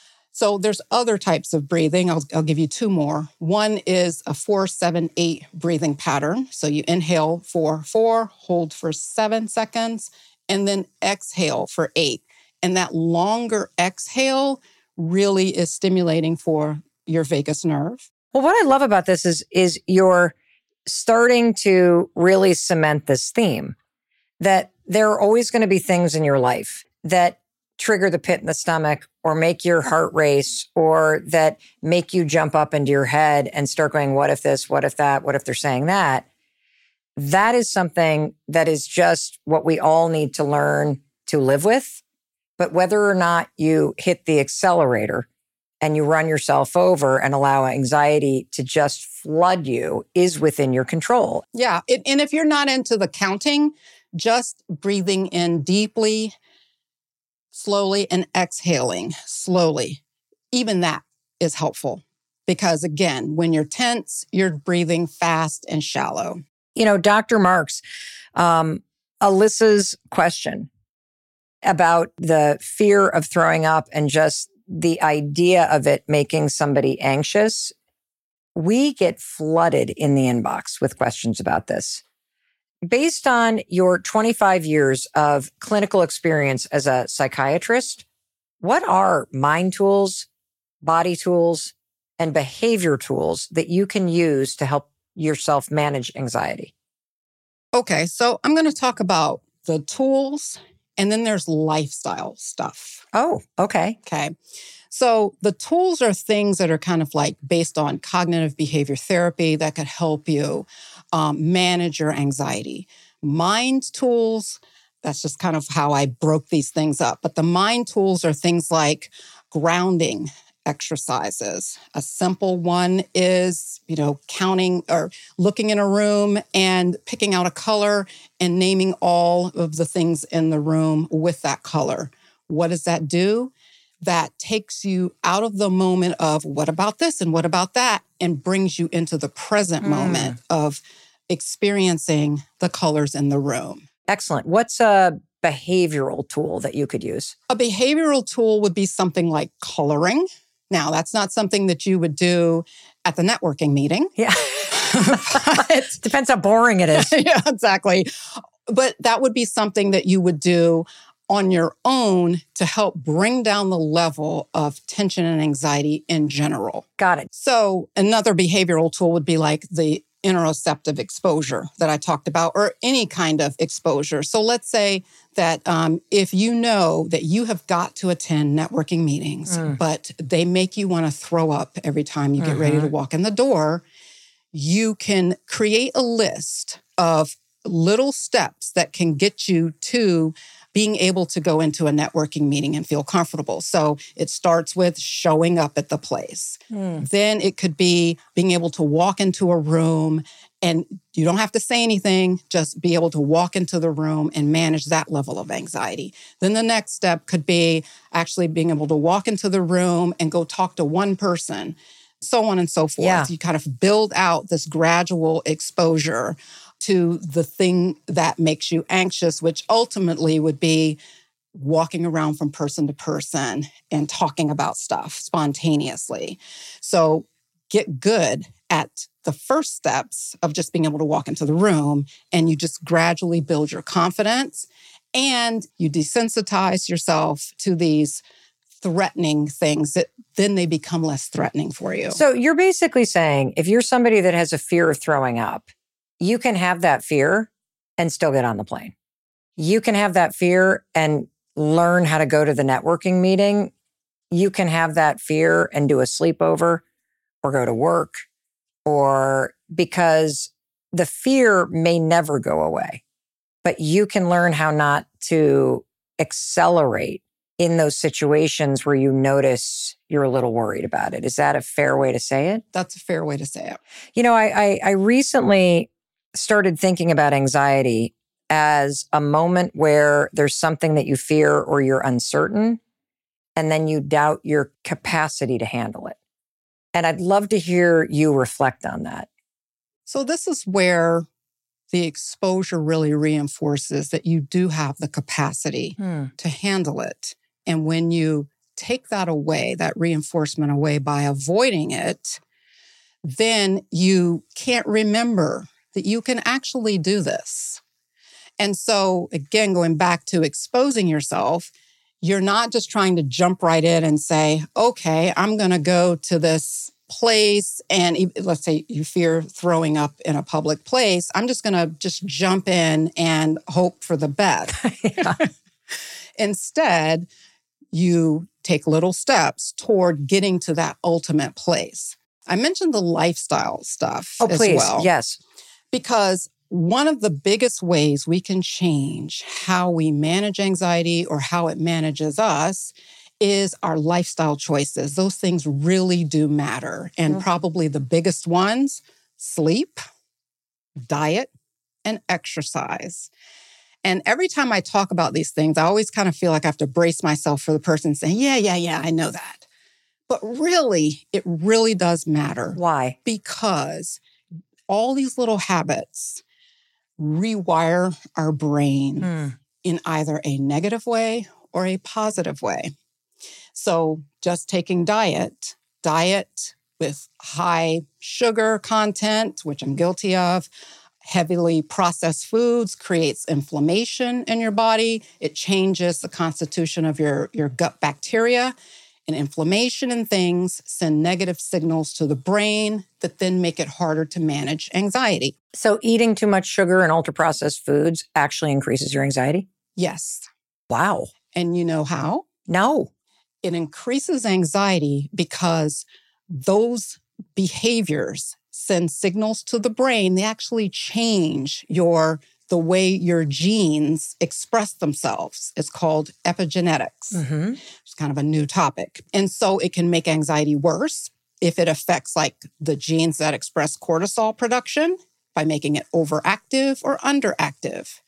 So there's other types of breathing. I'll, I'll give you two more. One is a four, seven, eight breathing pattern. So you inhale for four, hold for seven seconds, and then exhale for eight. And that longer exhale really is stimulating for your vagus nerve. Well, what I love about this is, is your starting to really cement this theme that there are always going to be things in your life that trigger the pit in the stomach or make your heart race or that make you jump up into your head and start going, what if this, what if that, what if they're saying that? That is something that is just what we all need to learn to live with. But whether or not you hit the accelerator and you run yourself over and allow anxiety to just flood you is within your control. Yeah. It, and if you're not into the counting, just breathing in deeply slowly and exhaling slowly. Even that is helpful because, again, when you're tense, you're breathing fast and shallow. You know, Doctor Marks, um, Alyssa's question about the fear of throwing up and just the idea of it making somebody anxious, we get flooded in the inbox with questions about this. Based on your twenty-five years of clinical experience as a psychiatrist, what are mind tools, body tools, and behavior tools that you can use to help yourself manage anxiety? Okay, so I'm going to talk about the tools, and then there's lifestyle stuff. Oh, okay. Okay. So the tools are things that are kind of like based on cognitive behavior therapy that could help you um, manage your anxiety. Mind tools, that's just kind of how I broke these things up. But the mind tools are things like grounding exercises. A simple one is, you know, counting or looking in a room and picking out a color and naming all of the things in the room with that color. What does that do? That takes you out of the moment of what about this and what about that and brings you into the present mm. moment of experiencing the colors in the room. Excellent. What's a behavioral tool that you could use? A behavioral tool would be something like coloring. Now, that's not something that you would do at the networking meeting. Yeah. But, depends how boring it is. Yeah, exactly. But that would be something that you would do on your own to help bring down the level of tension and anxiety in general. Got it. So another behavioral tool would be like the interoceptive exposure that I talked about, or any kind of exposure. So let's say that um, if you know that you have got to attend networking meetings, mm. but they make you want to throw up every time you get mm-hmm. ready to walk in the door, you can create a list of little steps that can get you to being able to go into a networking meeting and feel comfortable. So it starts with showing up at the place. Mm. Then it could be being able to walk into a room and you don't have to say anything, just be able to walk into the room and manage that level of anxiety. Then the next step could be actually being able to walk into the room and go talk to one person, so on and so forth. Yeah. You kind of build out this gradual exposure to the thing that makes you anxious, which ultimately would be walking around from person to person and talking about stuff spontaneously. So get good at the first steps of just being able to walk into the room, and you just gradually build your confidence and you desensitize yourself to these threatening things that then they become less threatening for you. So you're basically saying if you're somebody that has a fear of throwing up, you can have that fear and still get on the plane. You can have that fear and learn how to go to the networking meeting. You can have that fear and do a sleepover or go to work, or because the fear may never go away, but you can learn how not to accelerate in those situations where you notice you're a little worried about it. Is that a fair way to say it? That's a fair way to say it. You know, I, I, I recently started thinking about anxiety as a moment where there's something that you fear or you're uncertain, and then you doubt your capacity to handle it. And I'd love to hear you reflect on that. So this is where the exposure really reinforces that you do have the capacity hmm. to handle it. And when you take that away, that reinforcement away by avoiding it, then you can't remember that you can actually do this. And so, again, going back to exposing yourself, you're not just trying to jump right in and say, okay, I'm going to go to this place. And let's say you fear throwing up in a public place. I'm just going to just jump in and hope for the best. Instead, you take little steps toward getting to that ultimate place. I mentioned the lifestyle stuff oh, as please. well. Yes. Because one of the biggest ways we can change how we manage anxiety or how it manages us is our lifestyle choices. Those things really do matter. And mm-hmm. probably the biggest ones, sleep, diet, and exercise. And every time I talk about these things, I always kind of feel like I have to brace myself for the person saying, yeah, yeah, yeah, I know that. But really, it really does matter. Why? Because all these little habits rewire our brain Mm. in either a negative way or a positive way. So just taking diet, diet with high sugar content, which I'm guilty of, heavily processed foods creates inflammation in your body. It changes the constitution of your, your gut bacteria. And inflammation and things send negative signals to the brain that then make it harder to manage anxiety. So eating too much sugar and ultra-processed foods actually increases your anxiety? Yes. Wow. And you know how? No. It increases anxiety because those behaviors send signals to the brain. They actually change your the way your genes express themselves. It's called epigenetics. Mm-hmm. It's kind of a new topic. And so it can make anxiety worse if it affects like the genes that express cortisol production by making it overactive or underactive.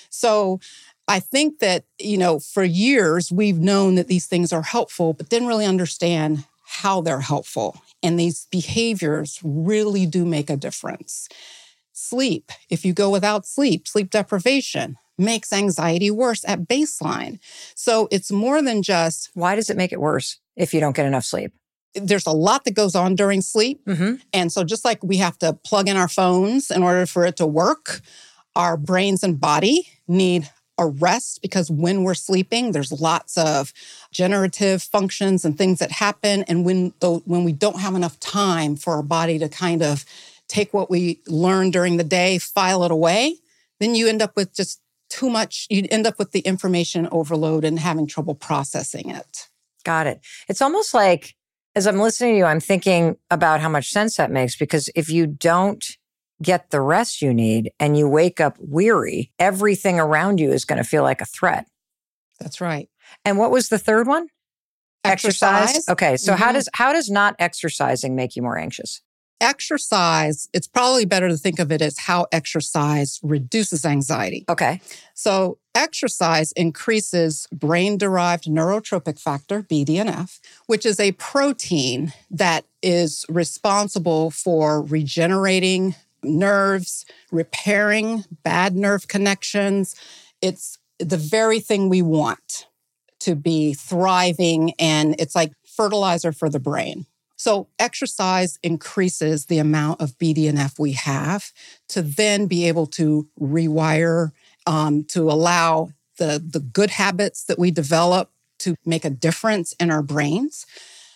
So I think that, you know, for years we've known that these things are helpful, but didn't really understand how they're helpful. And these behaviors really do make a difference. Sleep, if you go without sleep, sleep deprivation makes anxiety worse at baseline. So it's more than just... Why does it make it worse if you don't get enough sleep? There's a lot that goes on during sleep. Mm-hmm. And so just like we have to plug in our phones in order for it to work, our brains and body need a rest because when we're sleeping, there's lots of generative functions and things that happen. And when, the, when we don't have enough time for our body to kind of take what we learned during the day, file it away, then you end up with just too much. You end up with the information overload and having trouble processing it. Got it. It's almost like, as I'm listening to you, I'm thinking about how much sense that makes, because if you don't get the rest you need and you wake up weary, everything around you is going to feel like a threat. That's right. And what was the third one? Exercise. Exercise. Okay. So Mm-hmm. how does how does not exercising make you more anxious? Exercise, it's probably better to think of it as how exercise reduces anxiety. Okay. So exercise increases brain-derived neurotropic factor, B D N F, which is a protein that is responsible for regenerating nerves, repairing bad nerve connections. It's the very thing we want to be thriving, and it's like fertilizer for the brain. So exercise increases the amount of B D N F we have to then be able to rewire, um, to allow the, the good habits that we develop to make a difference in our brains.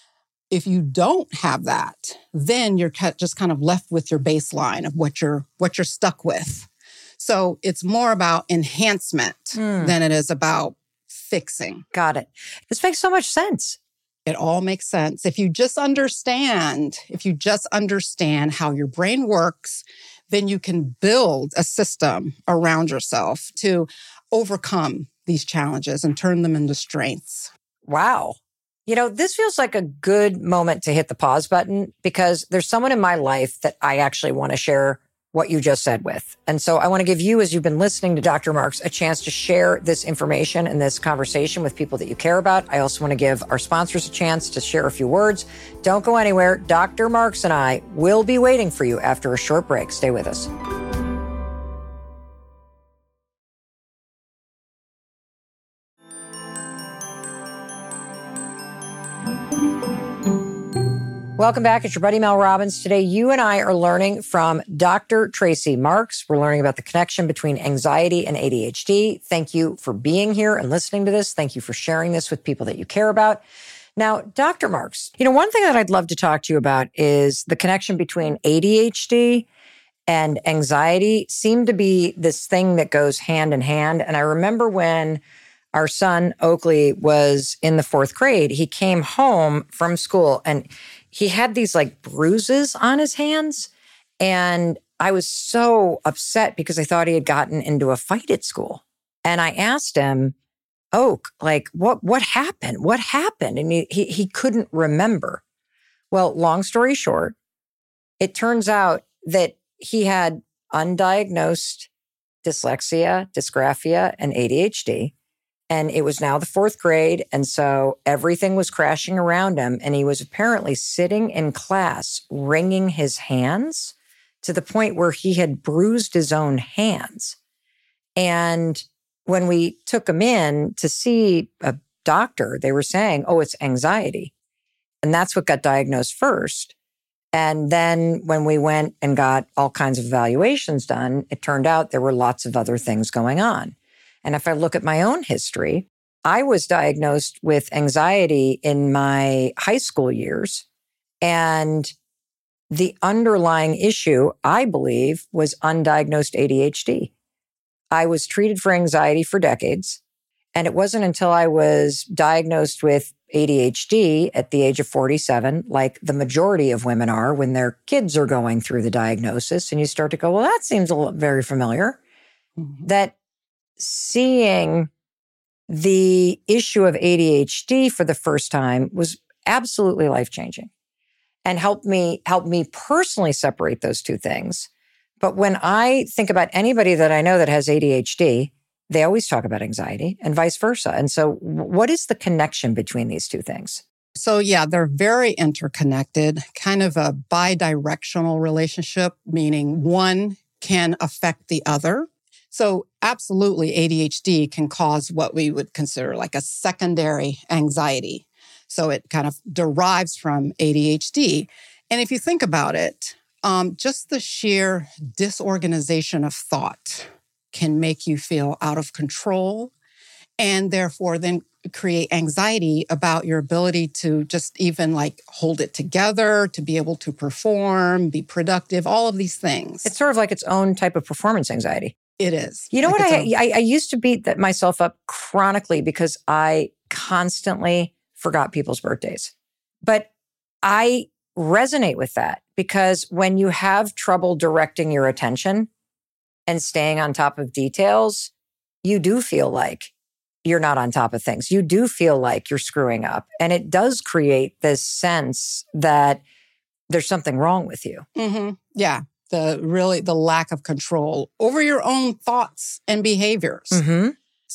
If you don't have that, then you're just kind of left with your baseline of what you're what you're stuck with. So it's more about enhancement Mm. than it is about fixing. Got it. This makes so much sense. It all makes sense. If you just understand, if you just understand how your brain works, then you can build a system around yourself to overcome these challenges and turn them into strengths. Wow. You know, this feels like a good moment to hit the pause button, because there's someone in my life that I actually want to share what you just said with. And so I want to give you, as you've been listening to Doctor Marks, a chance to share this information and this conversation with people that you care about. I also want to give our sponsors a chance to share a few words. Don't go anywhere. Doctor Marks and I will be waiting for you after a short break. Stay with us. Welcome back. It's your buddy Mel Robbins. Today, you and I are learning from Doctor Tracy Marks. We're learning about the connection between anxiety and A D H D. Thank you for being here and listening to this. Thank you for sharing this with people that you care about. Now, Doctor Marks, you know, one thing that I'd love to talk to you about is the connection between A D H D and anxiety seem to be this thing that goes hand in hand. And I remember when our son, Oakley, was in the fourth grade, he came home from school and he had these like bruises on his hands. And I was so upset because I thought he had gotten into a fight at school. And I asked him, Oak, like, what, what happened? What happened? And he, he, he couldn't remember. Well, long story short, it turns out that he had undiagnosed dyslexia, dysgraphia, and A D H D. And it was now the fourth grade. And so everything was crashing around him. And he was apparently sitting in class, wringing his hands to the point where he had bruised his own hands. And when we took him in to see a doctor, they were saying, oh, it's anxiety. And that's what got diagnosed first. And then when we went and got all kinds of evaluations done, it turned out there were lots of other things going on. And if I look at my own history, I was diagnosed with anxiety in my high school years. And the underlying issue, I believe, was undiagnosed A D H D. I was treated for anxiety for decades. And it wasn't until I was diagnosed with A D H D at the age of forty-seven, like the majority of women are when their kids are going through the diagnosis, and you start to go, well, that seems a little, very familiar, mm-hmm. that seeing the issue of A D H D for the first time was absolutely life-changing and helped me, helped me personally separate those two things. But when I think about anybody that I know that has A D H D, they always talk about anxiety and vice versa. And so what is the connection between these two things? So yeah, they're very interconnected, kind of a bi-directional relationship, meaning one can affect the other. So absolutely, A D H D can cause what we would consider like a secondary anxiety. So it kind of derives from A D H D. And if you think about it, um, just the sheer disorganization of thought can make you feel out of control and therefore then create anxiety about your ability to just even like hold it together, to be able to perform, be productive, all of these things. It's sort of like its own type of performance anxiety. It is. You know like what? I, I I used to beat that myself up chronically because I constantly forgot people's birthdays. But I resonate with that because when you have trouble directing your attention and staying on top of details, you do feel like you're not on top of things. You do feel like you're screwing up. And it does create this sense that there's something wrong with you. Mm-hmm. Yeah. The really, the lack of control over your own thoughts and behaviors. Mm-hmm.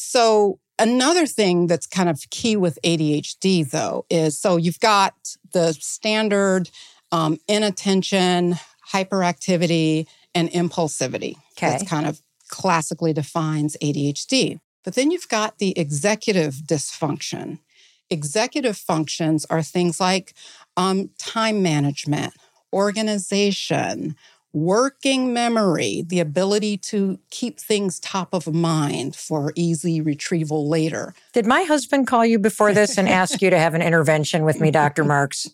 So another thing that's kind of key with A D H D though is, so you've got the standard um, inattention, hyperactivity, and impulsivity. Okay. That's kind of classically defines A D H D. But then you've got the executive dysfunction. Executive functions are things like um, time management, organization, working memory, the ability to keep things top of mind for easy retrieval later. Did my husband call you before this and ask you to have an intervention with me, Doctor Marks?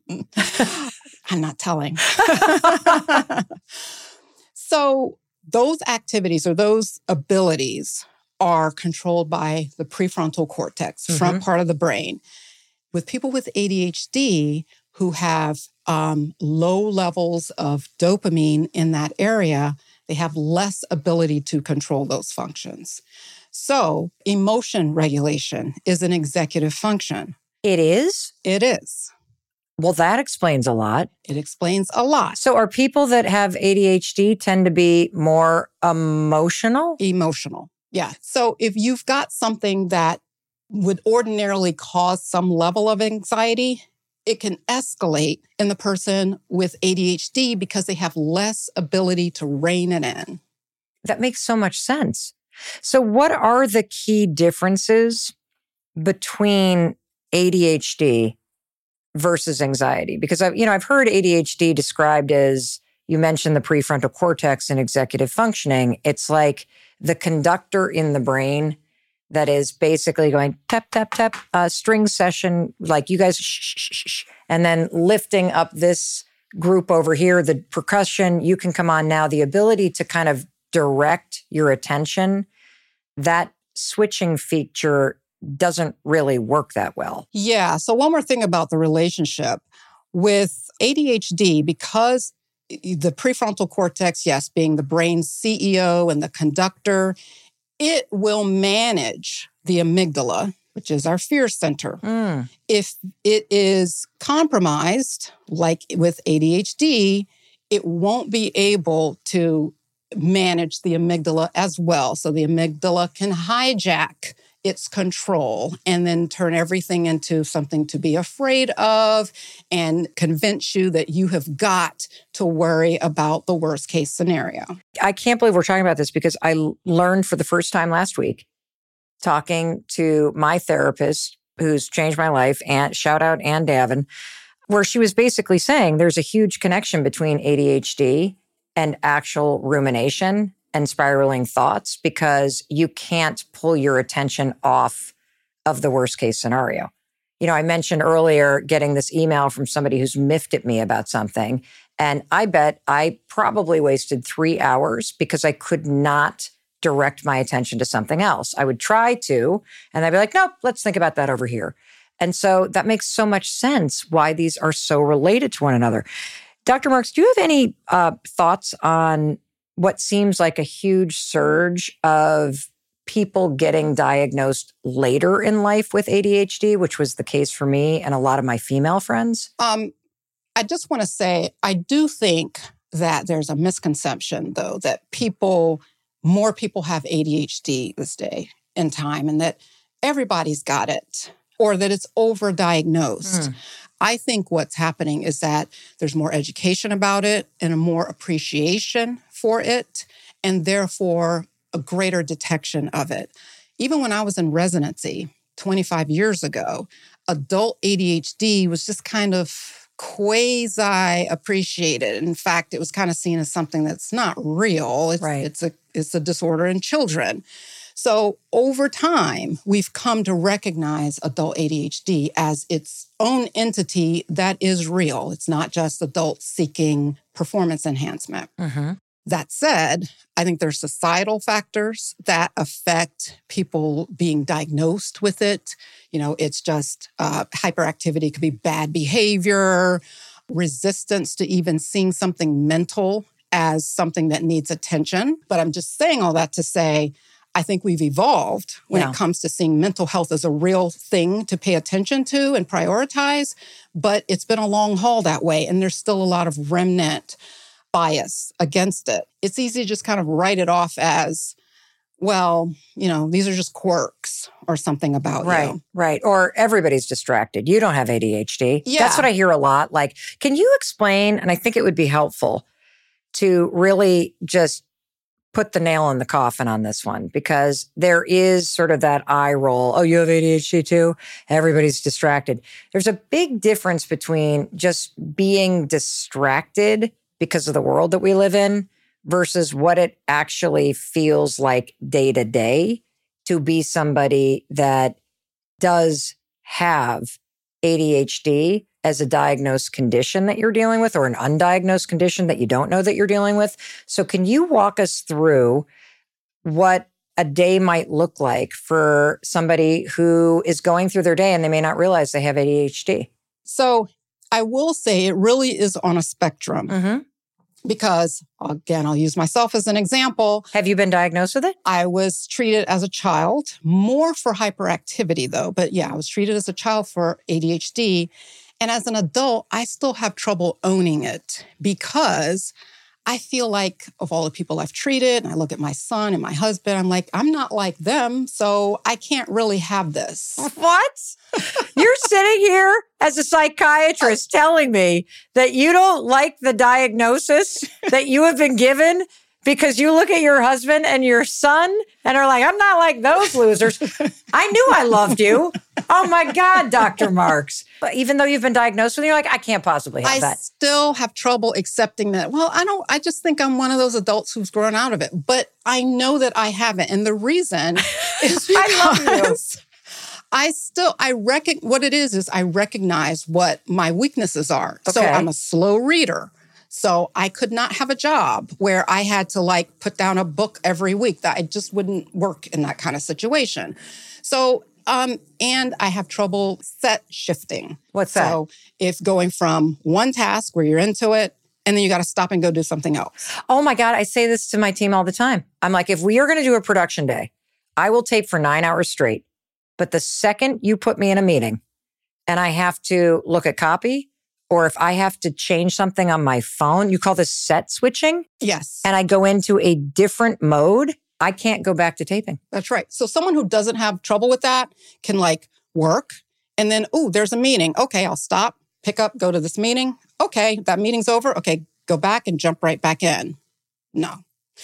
I'm not telling. So those activities or those abilities are controlled by the prefrontal cortex, mm-hmm. front part of the brain. With people with A D H D who have um, low levels of dopamine in that area, they have less ability to control those functions. So emotion regulation is an executive function. It is? It is. Well, that explains a lot. It explains a lot. So are people that have A D H D tend to be more emotional? Emotional, yeah. So if you've got something that would ordinarily cause some level of anxiety, it can escalate in the person with A D H D because they have less ability to rein it in. That makes so much sense. So what are the key differences between A D H D versus anxiety? Because I've, you know, I've heard A D H D described as, you mentioned the prefrontal cortex and executive functioning. It's like the conductor in the brain that is basically going tap, tap, tap, uh, string session, like you guys, shh, shh, shh, shh, and then lifting up this group over here, the percussion, you can come on now. The ability to kind of direct your attention, that switching feature doesn't really work that well. Yeah. So one more thing about the relationship with A D H D, because the prefrontal cortex, yes, being the brain's C E O and the conductor, it will manage the amygdala, which is our fear center. Mm. If it is compromised, like with A D H D, it won't be able to manage the amygdala as well. So the amygdala can hijack its control and then turn everything into something to be afraid of and convince you that you have got to worry about the worst case scenario. I can't believe we're talking about this because I learned for the first time last week, talking to my therapist who's changed my life, and shout out Ann Davin, where she was basically saying there's a huge connection between A D H D and actual rumination and spiraling thoughts, because you can't pull your attention off of the worst case scenario. You know, I mentioned earlier getting this email from somebody who's miffed at me about something. And I bet I probably wasted three hours because I could not direct my attention to something else. I would try to, and I'd be like, nope, let's think about that over here. And so that makes so much sense why these are so related to one another. Doctor Marks, do you have any uh, thoughts on what seems like a huge surge of people getting diagnosed later in life with A D H D, which was the case for me and a lot of my female friends? Um, I just want to say, I do think that there's a misconception, though, that people, more people have A D H D this day and time, and that everybody's got it, or that it's overdiagnosed. Mm. I think what's happening is that there's more education about it and a more appreciation for it, and therefore a greater detection of it. Even when I was in residency twenty-five years ago, adult A D H D was just kind of quasi-appreciated. In fact, it was kind of seen as something that's not real. It's, right. it's a it's a disorder in children. So over time, we've come to recognize adult A D H D as its own entity that is real. It's not just adults seeking performance enhancement. Mm-hmm. That said, I think there's societal factors that affect people being diagnosed with it. You know, it's just uh, hyperactivity could be bad behavior, resistance to even seeing something mental as something that needs attention. But I'm just saying all that to say, I think we've evolved when yeah. it comes to seeing mental health as a real thing to pay attention to and prioritize. But it's been a long haul that way, and there's still a lot of remnant bias against it. It's easy to just kind of write it off as, well, you know, these are just quirks or something about right, you. Right. Or everybody's distracted. You don't have A D H D. Yeah. That's what I hear a lot. Like, can you explain, and I think it would be helpful to really just put the nail in the coffin on this one, because there is sort of that eye roll. Oh, you have A D H D too? Everybody's distracted. There's a big difference between just being distracted because of the world that we live in versus what it actually feels like day to day to be somebody that does have A D H D as a diagnosed condition that you're dealing with, or an undiagnosed condition that you don't know that you're dealing with. So can you walk us through what a day might look like for somebody who is going through their day and they may not realize they have A D H D? So I will say it really is on a spectrum. Mm-hmm. Because, again, I'll use myself as an example. Have you been diagnosed with it? I was treated as a child, more for hyperactivity though. But yeah, I was treated as a child for A D H D. And as an adult, I still have trouble owning it because I feel like of all the people I've treated, and I look at my son and my husband, I'm like, I'm not like them, so I can't really have this. What? You're sitting here as a psychiatrist telling me that you don't like the diagnosis that you have been given because you look at your husband and your son and are like, I'm not like those losers. I knew I loved you. Oh my God, Doctor Marks. But even though you've been diagnosed with it, you're like, I can't possibly have I that. I still have trouble accepting that. Well, I don't, I just think I'm one of those adults who's grown out of it, but I know that I haven't. And the reason is because I love you. I still, I reckon what it is, is I recognize what my weaknesses are. Okay. So I'm a slow reader. So I could not have a job where I had to like put down a book every week. That I just wouldn't work in that kind of situation. So, um, and I have trouble set shifting. What's that? So if going from one task where you're into it, and then you got to stop and go do something else. Oh my God, I say this to my team all the time. I'm like, if we are going to do a production day, I will tape for nine hours straight. But the second you put me in a meeting and I have to look at copy or if I have to change something on my phone, you call this set switching? Yes. And I go into a different mode, I can't go back to taping. That's right. So someone who doesn't have trouble with that can like work and then, oh, there's a meeting. Okay, I'll stop, pick up, go to this meeting. Okay, that meeting's over. Okay, go back and jump right back in. No.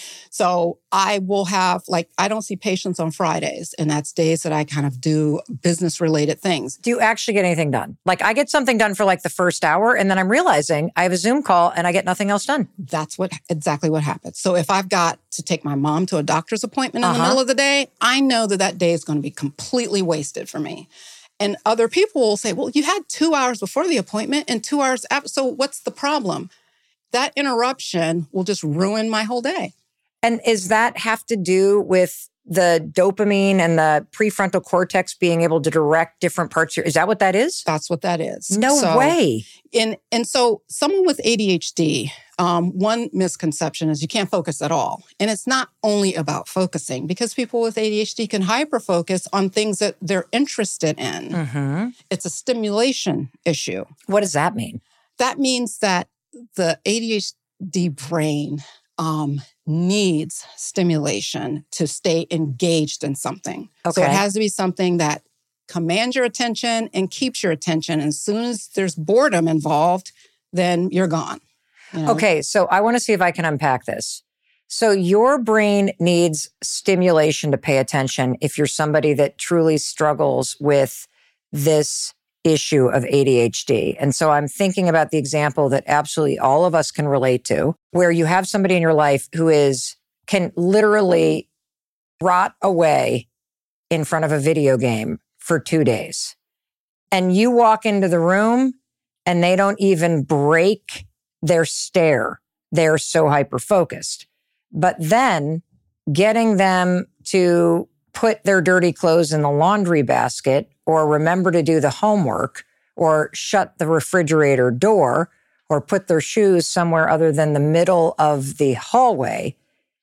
So I will have, like, I don't see patients on Fridays, and that's days that I kind of do business-related things. Do you actually get anything done? Like, I get something done for like the first hour, and then I'm realizing I have a Zoom call and I get nothing else done. That's what exactly what happens. So if I've got to take my mom to a doctor's appointment in Uh-huh. the middle of the day, I know that that day is going to be completely wasted for me. And other people will say, well, you had two hours before the appointment and two hours after. So what's the problem? That interruption will just ruin my whole day. And is that have to do with the dopamine and the prefrontal cortex being able to direct different parts? Is that what that is? That's what that is. No So- way. And, and so someone with A D H D, um, one misconception is you can't focus at all. And it's not only about focusing, because people with A D H D can hyperfocus on things that they're interested in. Mm-hmm. It's a stimulation issue. What does that mean? That means that the A D H D brain um, needs stimulation to stay engaged in something. So it Okay. has to be something that commands your attention and keeps your attention. And as soon as there's boredom involved, then you're gone. you know? Okay, so I want to see if I can unpack this. So your brain needs stimulation to pay attention if you're somebody that truly struggles with this issue of A D H D. And so I'm thinking about the example that absolutely all of us can relate to, where you have somebody in your life who is can literally rot away in front of a video game for two days. And you walk into the room and they don't even break their stare. They're so hyper-focused. But then getting them to put their dirty clothes in the laundry basket or remember to do the homework or shut the refrigerator door or put their shoes somewhere other than the middle of the hallway,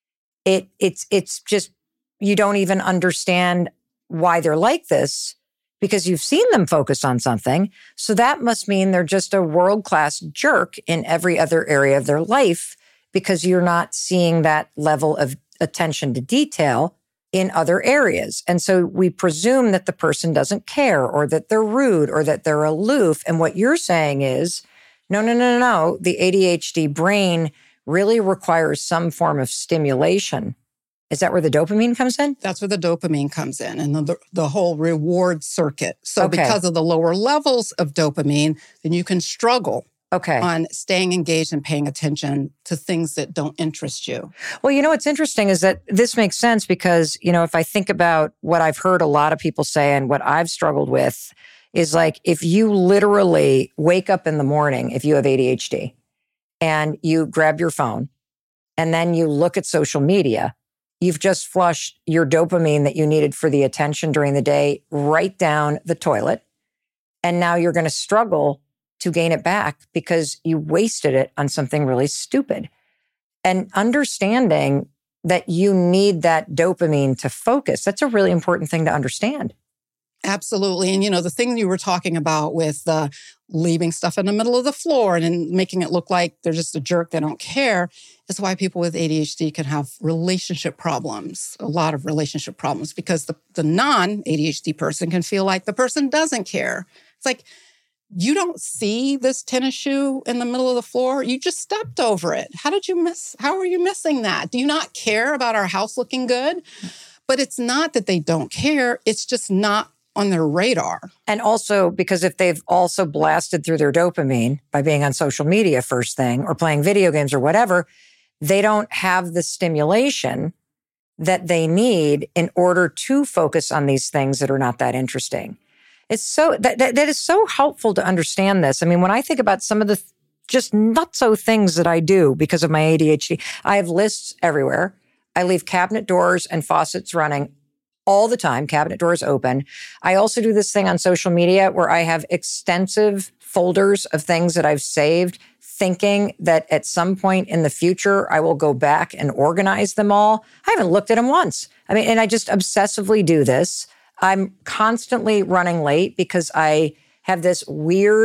it it's it's just, you don't even understand why they're like this because you've seen them focus on something. So that must mean they're just a world-class jerk in every other area of their life because you're not seeing that level of attention to detail in other areas. And so we presume that the person doesn't care or that they're rude or that they're aloof. And what you're saying is, no, no, no, no, no. The A D H D brain really requires some form of stimulation. Is that where the dopamine comes in? That's where the dopamine comes in and the, the whole reward circuit. So Okay. because of the lower levels of dopamine, then you can struggle Okay. on staying engaged and paying attention to things that don't interest you. Well, you know, what's interesting is that this makes sense because, you know, if I think about what I've heard a lot of people say and what I've struggled with is like, if you literally wake up in the morning, if you have A D H D and you grab your phone and then you look at social media, you've just flushed your dopamine that you needed for the attention during the day right down the toilet. And now you're going to struggle to gain it back because you wasted it on something really stupid. And understanding that you need that dopamine to focus, that's a really important thing to understand. Absolutely. And, you know, the thing you were talking about with uh, leaving stuff in the middle of the floor and then making it look like they're just a jerk, they don't care, is why people with A D H D can have relationship problems, a lot of relationship problems, because the, the non-A D H D person can feel like the person doesn't care. It's like, you don't see this tennis shoe in the middle of the floor. You just stepped over it. How did you miss? How are you missing that? Do you not care about our house looking good? But it's not that they don't care. It's just not on their radar. And also because if they've also blasted through their dopamine by being on social media first thing or playing video games or whatever, they don't have the stimulation that they need in order to focus on these things that are not that interesting. It's so that, that that is so helpful to understand this. I mean, when I think about some of the th- just nutso things that I do because of my A D H D, I have lists everywhere. I leave cabinet doors and faucets running all the time, cabinet doors open. I also do this thing on social media where I have extensive folders of things that I've saved, thinking that at some point in the future, I will go back and organize them all. I haven't looked at them once. I mean, and I just obsessively do this. I'm constantly running late because I have this weird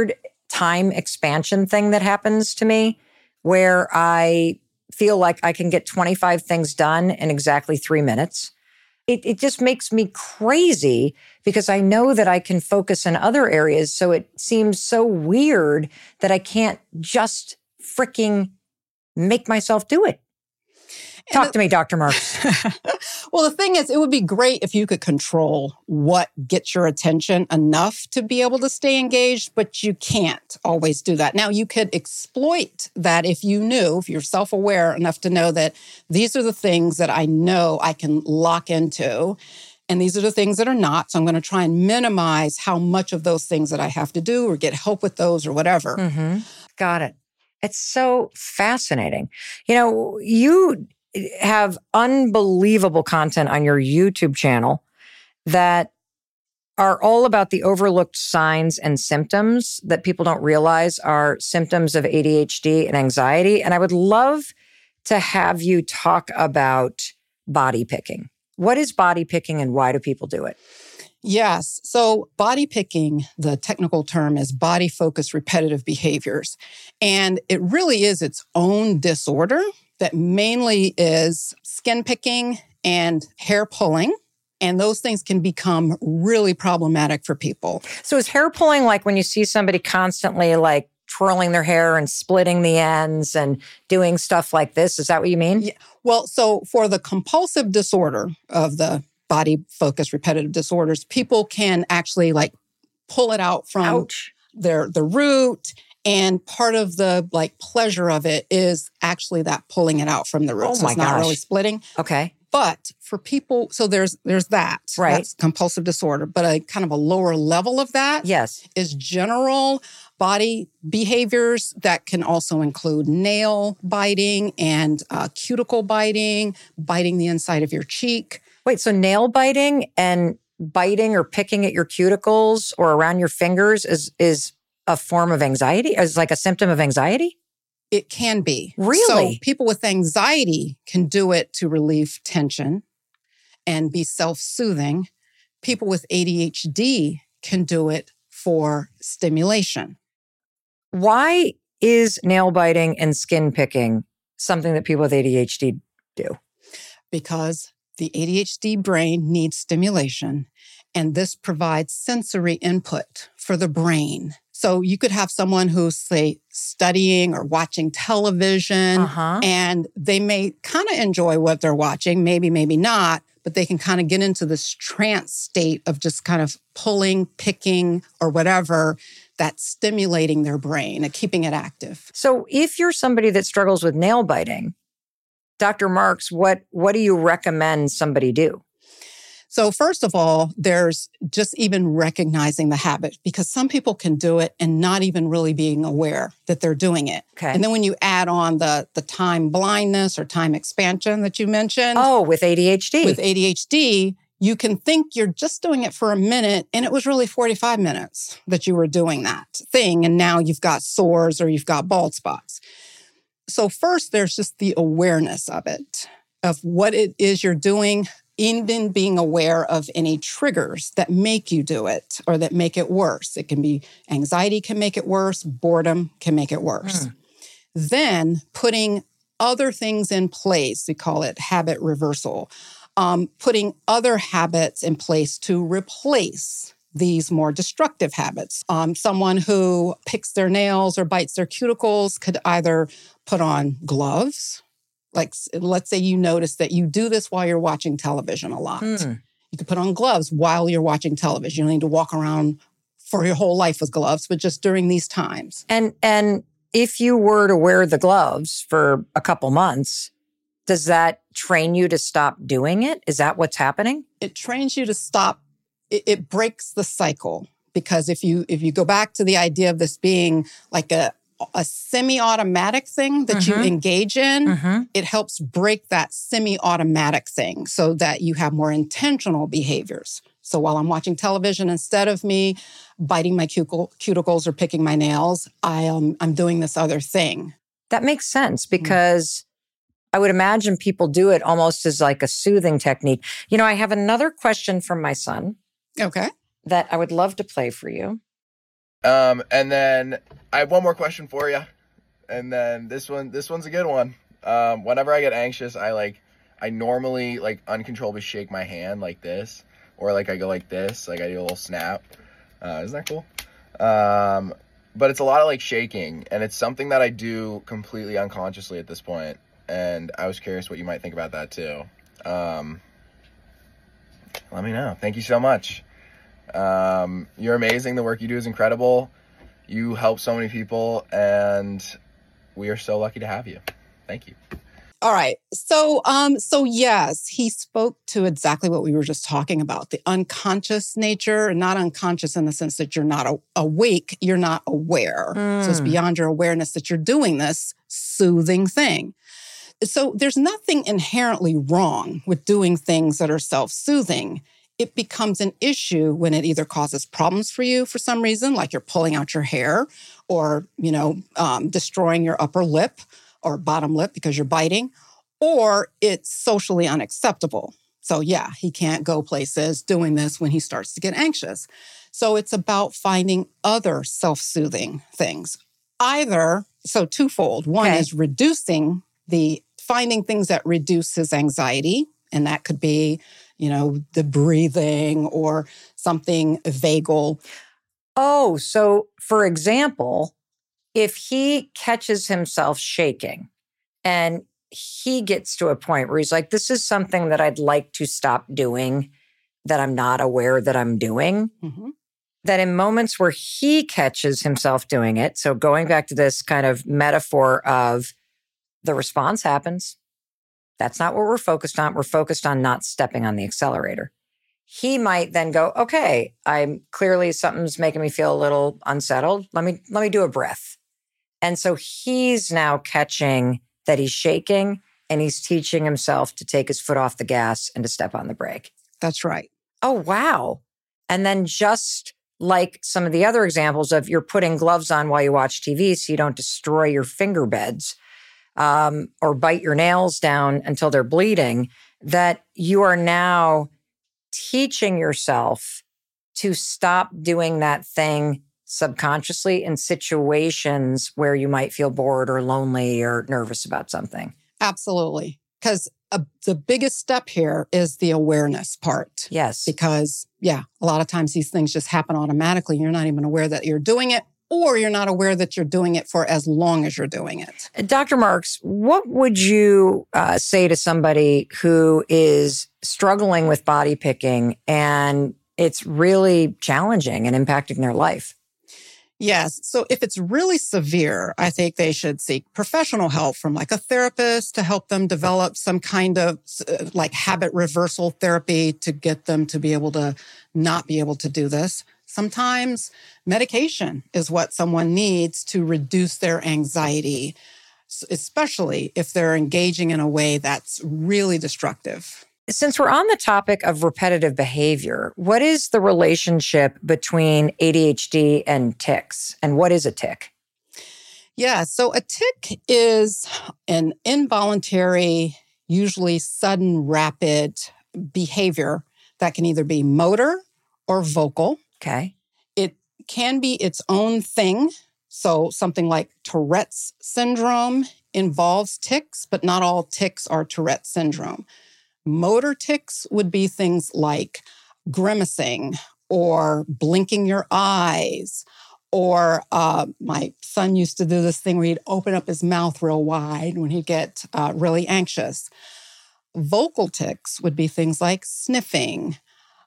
time expansion thing that happens to me where I feel like I can get twenty-five things done in exactly three minutes. It, it just makes me crazy because I know that I can focus in other areas. So it seems so weird that I can't just freaking make myself do it. Talk to me, Doctor Marks. Well, the thing is, it would be great if you could control what gets your attention enough to be able to stay engaged, but you can't always do that. Now, you could exploit that if you knew, if you're self-aware enough to know that these are the things that I know I can lock into, and these are the things that are not. So I'm going to try and minimize how much of those things that I have to do or get help with those or whatever. Mm-hmm. Got it. It's so fascinating. You know, you have unbelievable content on your YouTube channel that are all about the overlooked signs and symptoms that people don't realize are symptoms of A D H D and anxiety. And I would love to have you talk about body picking. What is body picking and why do people do it? Yes. So body picking, the technical term is body focused repetitive behaviors. And it really is its own disorder that mainly is skin picking and hair pulling. And those things can become really problematic for people. So is hair pulling like when you see somebody constantly like twirling their hair and splitting the ends and doing stuff like this? Is that what you mean? Yeah. Well, so for the compulsive disorder of the body focused repetitive disorders, people can actually like pull it out from Ouch. their the root. And part of the like pleasure of it is actually that pulling it out from the root. Oh so my it's not gosh. really splitting. Okay. But for people, so there's there's that. Right. That's compulsive disorder. But a kind of a lower level of that Yes. is general body behaviors that can also include nail biting and uh, cuticle biting, biting the inside of your cheek. Wait, so nail biting and biting or picking at your cuticles or around your fingers is is a form of anxiety? Is like a symptom of anxiety? It can be. Really? So people with anxiety can do it to relieve tension and be self-soothing. People with A D H D can do it for stimulation. Why is nail biting and skin picking something that people with A D H D do? Because the A D H D brain needs stimulation, and this provides sensory input for the brain. So you could have someone who's, say, studying or watching television, Uh-huh. and they may kind of enjoy what they're watching, maybe, maybe not, but they can kind of get into this trance state of just kind of pulling, picking, or whatever that's stimulating their brain and keeping it active. So if you're somebody that struggles with nail biting, Doctor Marks, what what do you recommend somebody do? So first of all, there's just even recognizing the habit, because some people can do it and not even really being aware that they're doing it. Okay. And then when you add on the, the time blindness or time expansion that you mentioned, Oh, with A D H D. with A D H D, you can think you're just doing it for a minute, and it was really forty-five minutes that you were doing that thing, and now you've got sores or you've got bald spots. So first, there's just the awareness of it, of what it is you're doing, even being aware of any triggers that make you do it or that make it worse. It can be anxiety can make it worse, boredom can make it worse. Hmm. Then putting other things in place, we call it habit reversal, um, putting other habits in place to replace these more destructive habits. Um, someone who picks their nails or bites their cuticles could either put on gloves. Like, let's say you notice that you do this while you're watching television a lot. Hmm. You could put on gloves while you're watching television. You don't need to walk around for your whole life with gloves, but just during these times. And and if you were to wear the gloves for a couple months, does that train you to stop doing it? Is that what's happening? It trains you to stop. It, it breaks the cycle, because if you if you go back to the idea of this being like a a semi-automatic thing that Mhm. you engage in, Mm-hmm. it helps break that semi-automatic thing so that you have more intentional behaviors. So while I'm watching television, instead of me biting my cuticle, cuticles or picking my nails, I am I'm doing this other thing. That makes sense because I would imagine people do it almost as like a soothing technique. You know, I have another question from my son Okay. that I would love to play for you. Um, and then I have one more question for you. And then this one, this one's a good one. Um, whenever I get anxious, I like, I normally like uncontrollably shake my hand like this, or like I go like this, like I do a little snap. Uh, isn't that cool? Um, but it's a lot of like shaking, and it's something that I do completely unconsciously at this point. And I was curious what you might think about that too. Um, let me know. Thank you so much. Um, you're amazing. The work you do is incredible. You help so many people, and we are so lucky to have you. Thank you. All right. So, um, so yes, he spoke to exactly what we were just talking about, the unconscious nature, not unconscious in the sense that you're not a- awake, you're not aware. Mm. So it's beyond your awareness that you're doing this soothing thing. So there's nothing inherently wrong with doing things that are self-soothing. It becomes an issue when it either causes problems for you for some reason, like you're pulling out your hair, or, you know, um, destroying your upper lip or bottom lip because you're biting, or it's socially unacceptable. So yeah, he can't go places doing this when he starts to get anxious. So it's about finding other self-soothing things. Either, so twofold. One Okay. is reducing the, finding things that reduce his anxiety. And that could be, you know, the breathing or something vagal. Oh, so for example, if he catches himself shaking and he gets to a point where he's like, this is something that I'd like to stop doing, that I'm not aware that I'm doing, Mm-hmm. that in moments where he catches himself doing it, so going back to this kind of metaphor of the response happens, that's not what we're focused on. We're focused on not stepping on the accelerator. He might then go, okay, I'm clearly something's making me feel a little unsettled. Let me, let me do a breath. And so he's now catching that he's shaking, and he's teaching himself to take his foot off the gas and to step on the brake. That's right. Oh, wow. And then just like some of the other examples of you're putting gloves on while you watch T V so you don't destroy your finger beds um, or bite your nails down until they're bleeding, that you are now teaching yourself to stop doing that thing subconsciously in situations where you might feel bored or lonely or nervous about something. Absolutely. Because uh, the biggest step here is the awareness part. Yes. Because, yeah, a lot of times these things just happen automatically. You're not even aware that you're doing it, or you're not aware that you're doing it for as long as you're doing it. Doctor Marks, what would you uh, say to somebody who is struggling with body picking and it's really challenging and impacting their life? Yes. So if it's really severe, I think they should seek professional help from like a therapist to help them develop some kind of uh, like habit reversal therapy to get them to be able to not be able to do this. Sometimes medication is what someone needs to reduce their anxiety, especially if they're engaging in a way that's really destructive. Since we're on the topic of repetitive behavior, what is the relationship between A D H D and tics? And what is a tic? Yeah, so a tic is an involuntary, usually sudden, rapid behavior that can either be motor or vocal. Okay. It can be its own thing. So something like Tourette's syndrome involves tics, but not all tics are Tourette's syndrome. Motor tics would be things like grimacing or blinking your eyes, or uh, my son used to do this thing where he'd open up his mouth real wide when he'd get uh, really anxious. Vocal tics would be things like sniffing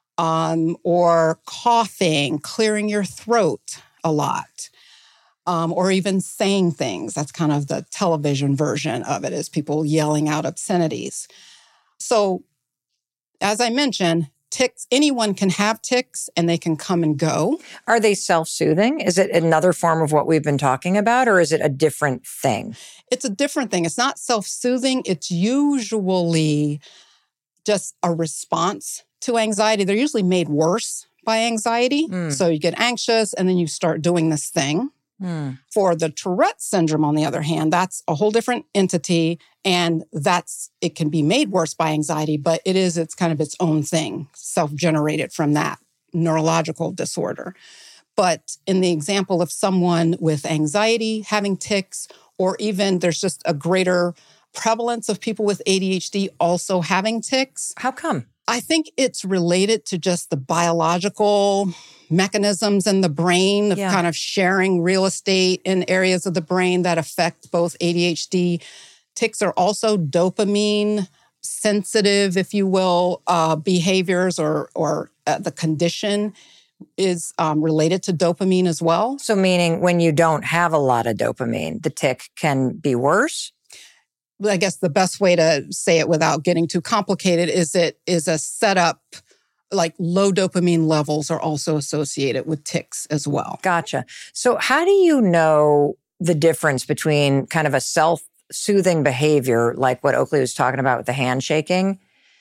um, or coughing, clearing your throat a lot, um, or even saying things. That's kind of the television version of it, is people yelling out obscenities. So, as I mentioned, tics, anyone can have tics and they can come and go. Are they self-soothing? Is it another form of what we've been talking about, or is it a different thing? It's a different thing. It's not self-soothing. It's usually just a response to anxiety. They're usually made worse by anxiety. Mm. So you get anxious and then you start doing this thing. Mm. For the Tourette syndrome, on the other hand, that's a whole different entity, and that's, it can be made worse by anxiety, but it is, it's kind of its own thing, self-generated from that neurological disorder. But in the example of someone with anxiety having tics, or even there's just a greater prevalence of people with A D H D also having tics. How come? I think it's related to just the biological mechanisms in the brain of Yeah. kind of sharing real estate in areas of the brain that affect both A D H D. Tics are also dopamine sensitive, if you will, uh, behaviors or, or uh, the condition is um, related to dopamine as well. So meaning when you don't have a lot of dopamine, the tic can be worse? I guess the best way to say it without getting too complicated is it is a setup, like low dopamine levels are also associated with tics as well. Gotcha. So how do you know the difference between kind of a self-soothing behavior, like what Oakley was talking about with the handshaking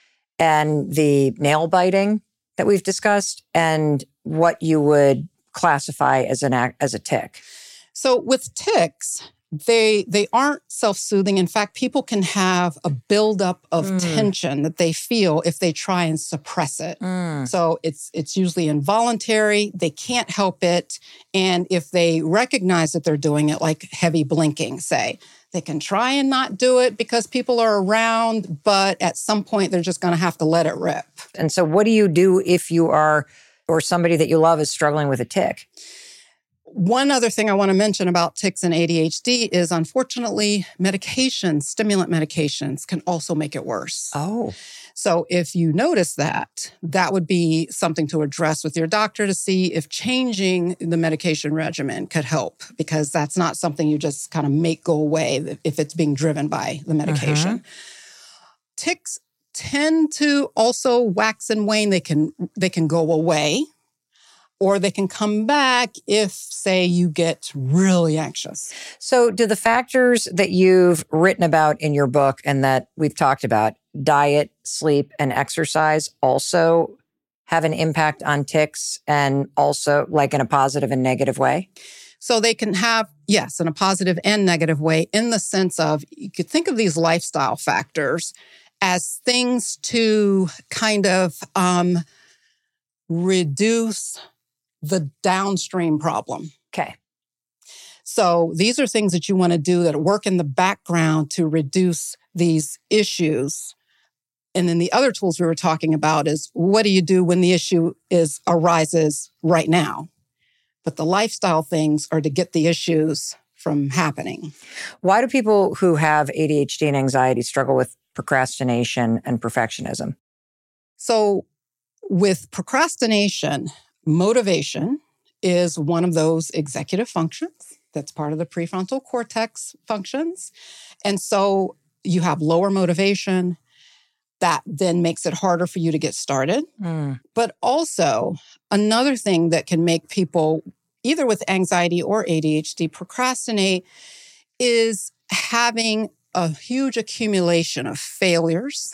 and the nail biting that we've discussed, and what you would classify as an act, as a tic? So with tics, They they aren't self-soothing. In fact, people can have a buildup of Mm. tension that they feel if they try and suppress it. Mm. So it's it's usually involuntary. They can't help it. And if they recognize that they're doing it, like heavy blinking, say, they can try and not do it because people are around, but at some point they're just going to have to let it rip. And so what do you do if you are, or somebody that you love is struggling with a tic? One other thing I want to mention about tics and A D H D is, unfortunately, medications, stimulant medications, can also make it worse. Oh. So if you notice that, that would be something to address with your doctor to see if changing the medication regimen could help, because that's not something you just kind of make go away if it's being driven by the medication. Mm-hmm. Tics tend to also wax and wane. They can they can go away, or they can come back if, say, you get really anxious. So do the factors that you've written about in your book and that we've talked about, diet, sleep, and exercise, also have an impact on tics, and also like in a positive and negative way? So they can have, yes, in a positive and negative way, in the sense of, you could think of these lifestyle factors as things to kind of um, reduce the downstream problem. Okay. So these are things that you want to do that work in the background to reduce these issues. And then the other tools we were talking about is, what do you do when the issue is arises right now? But the lifestyle things are to get the issues from happening. Why do people who have A D H D and anxiety struggle with procrastination and perfectionism? So with procrastination, motivation is one of those executive functions that's part of the prefrontal cortex functions. And so you have lower motivation. That then makes it harder for you to get started. Mm. But also, another thing that can make people, either with anxiety or A D H D, procrastinate is having a huge accumulation of failures,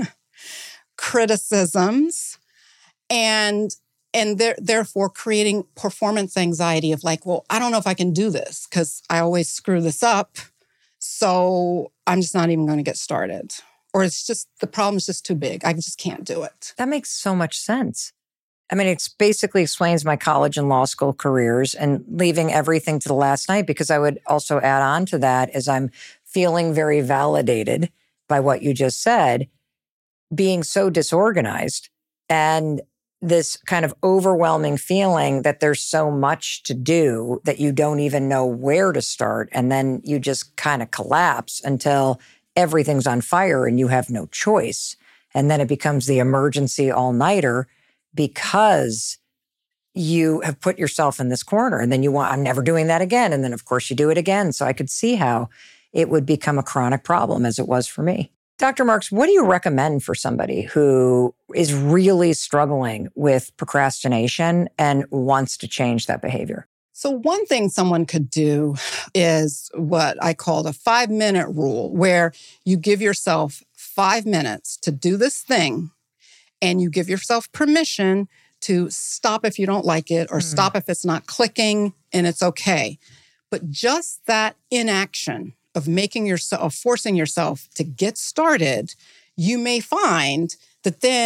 criticisms, and And there, therefore creating performance anxiety of like, well, I don't know if I can do this because I always screw this up. So I'm just not even going to get started. Or it's just, the problem is just too big. I just can't do it. That makes so much sense. I mean, it basically explains my college and law school careers, and leaving everything to the last night, because I would also add on to that, as I'm feeling very validated by what you just said, being so disorganized and this kind of overwhelming feeling that there's so much to do that you don't even know where to start. And then you just kind of collapse until everything's on fire and you have no choice. And then it becomes the emergency all-nighter because you have put yourself in this corner. And then you want, I'm never doing that again. And then, of course, you do it again. So I could see how it would become a chronic problem, as it was for me. Doctor Marks, what do you recommend for somebody who is really struggling with procrastination and wants to change that behavior? So one thing someone could do is what I call the five-minute rule, where you give yourself five minutes to do this thing, and you give yourself permission to stop if you don't like it, or mm. stop if it's not clicking, and it's okay. But just that inaction of making yourself, of forcing yourself to get started, you may find that then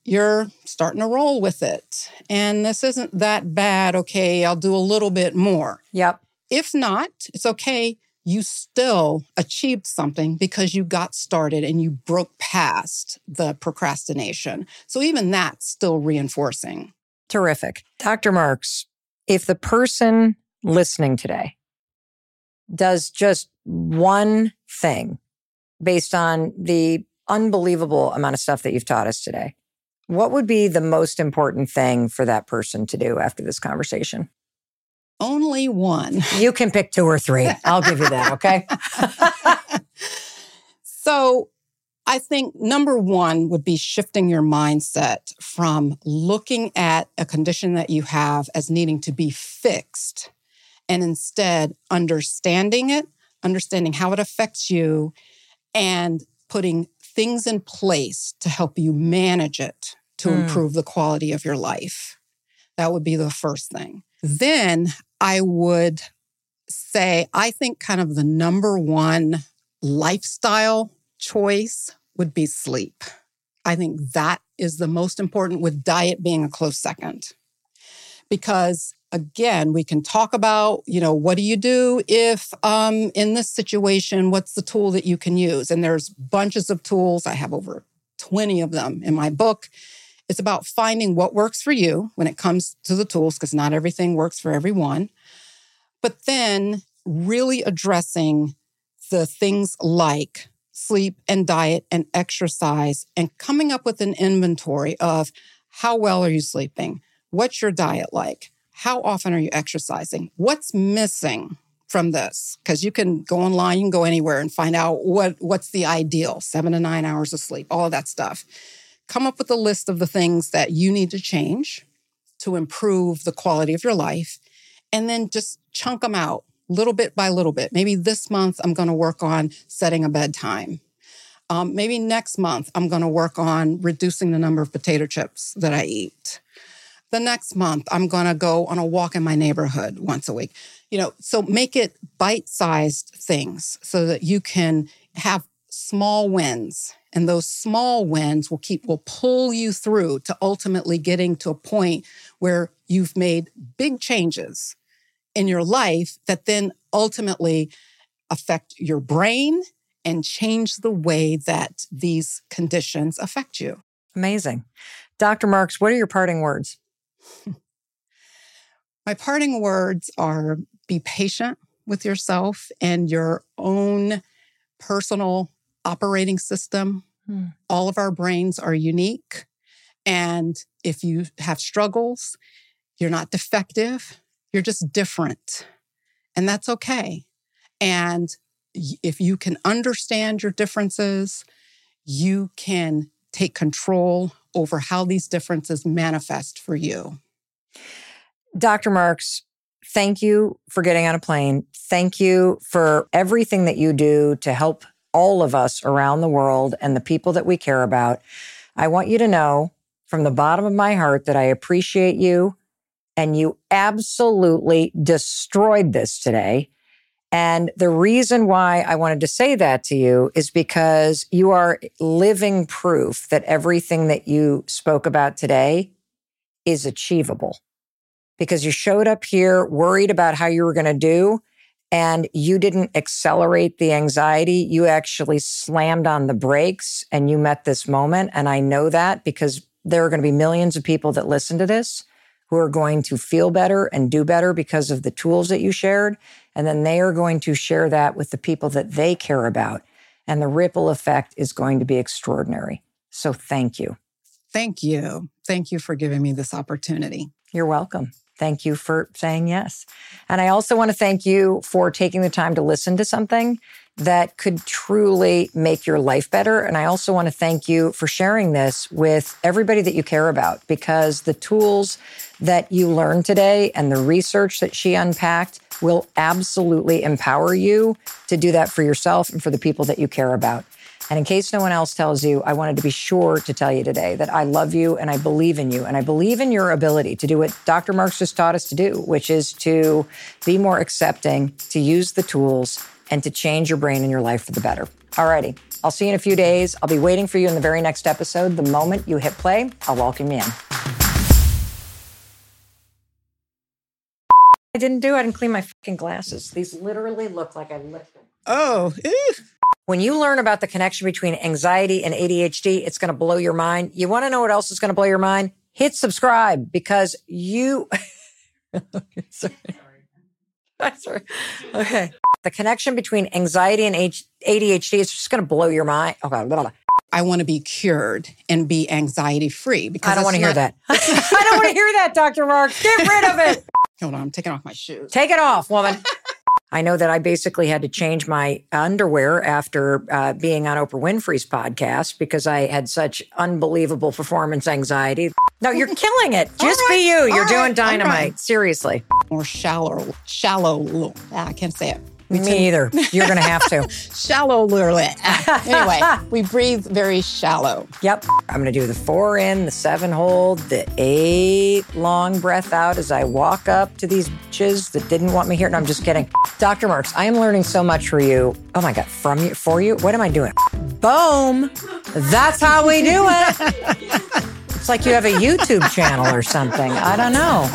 you're starting to roll with it. And this isn't that bad. Okay, I'll do a little bit more. Yep. If not, it's okay. You still achieved something because you got started and you broke past the procrastination. So even that's still reinforcing. Terrific. Doctor Marks, if the person listening today does just one thing based on the unbelievable amount of stuff that you've taught us today, what would be the most important thing for that person to do after this conversation? Only one. You can pick two or three. I'll give you that, okay? So I think number one would be shifting your mindset from looking at a condition that you have as needing to be fixed and instead understanding it, understanding how it affects you, and putting things in place to help you manage it to mm. improve the quality of your life. That would be the first thing. Then I would say, I think kind of the number one lifestyle choice would be sleep. I think that is the most important, with diet being a close second. Because again, we can talk about, you know, what do you do if um, in this situation, what's the tool that you can use? And there's bunches of tools. I have over twenty of them in my book. It's about finding what works for you when it comes to the tools, because not everything works for everyone. But then really addressing the things like sleep and diet and exercise, and coming up with an inventory of how well are you sleeping? What's your diet like? How often are you exercising? What's missing from this? Because you can go online, you can go anywhere and find out what, what's the ideal, seven to nine hours of sleep, all of that stuff. Come up with a list of the things that you need to change to improve the quality of your life, and then just chunk them out little bit by little bit. Maybe this month I'm going to work on setting a bedtime. Um, maybe next month I'm going to work on reducing the number of potato chips that I eat. The next month I'm going to go on a walk in my neighborhood once a week. You know, so make it bite-sized things so that you can have small wins. And those small wins will keep, will pull you through to ultimately getting to a point where you've made big changes in your life that then ultimately affect your brain and change the way that these conditions affect you. Amazing. Doctor Marks, what are your parting words? My parting words are: be patient with yourself and your own personal operating system. Hmm. All of our brains are unique. And if you have struggles, you're not defective. You're just different. And that's okay. And if you can understand your differences, you can take control over how these differences manifest for you. Doctor Marks, thank you for getting on a plane. Thank you for everything that you do to help all of us around the world and the people that we care about. I want you to know from the bottom of my heart that I appreciate you, and you absolutely destroyed this today. And the reason why I wanted to say that to you is because you are living proof that everything that you spoke about today is achievable. Because you showed up here worried about how you were going to do, and you didn't accelerate the anxiety. You actually slammed on the brakes and you met this moment. And I know that because there are going to be millions of people that listen to this who are going to feel better and do better because of the tools that you shared. And then they are going to share that with the people that they care about. And the ripple effect is going to be extraordinary. So thank you. Thank you. Thank you for giving me this opportunity. You're welcome. Thank you for saying yes. And I also want to thank you for taking the time to listen to something that could truly make your life better. And I also want to thank you for sharing this with everybody that you care about, because the tools that you learned today and the research that she unpacked will absolutely empower you to do that for yourself and for the people that you care about. And in case no one else tells you, I wanted to be sure to tell you today that I love you and I believe in you and I believe in your ability to do what Doctor Marks just taught us to do, which is to be more accepting, to use the tools, and to change your brain and your life for the better. Alrighty. I'll see you in a few days. I'll be waiting for you in the very next episode. The moment you hit play, I'll welcome you in. I didn't do it. I didn't clean my fucking glasses. These literally look like I licked them. Oh, ew. When you learn about the connection between anxiety and A D H D, it's going to blow your mind. You want to know what else is going to blow your mind? Hit subscribe because you... okay, sorry. Sorry. Okay. The connection between anxiety and A D H D is just going to blow your mind. Oh, God. Blah, blah. I want to be cured and be anxiety free. Because I don't want to not... hear that. I don't want to hear that, Doctor Marks. Get rid of it. Hold on. I'm taking off my shoes. Take it off, woman. I know that I basically had to change my underwear after uh, being on Oprah Winfrey's podcast because I had such unbelievable performance anxiety. No, you're killing it. Just right, be you. You're doing right, dynamite. right. Seriously. More shallow, shallow. Ah, I can't say it. Me either. You're going to have to. Shallow. Anyway, we breathe very shallow. Yep. I'm going to do the four in, the seven hold, the eight long breath out as I walk up to these bitches that didn't want me here. No, I'm just kidding. Doctor Marks, I am learning so much for you. Oh my God, from you, for you. What am I doing? Boom. That's how we do it. It's like you have a YouTube channel or something. I don't know.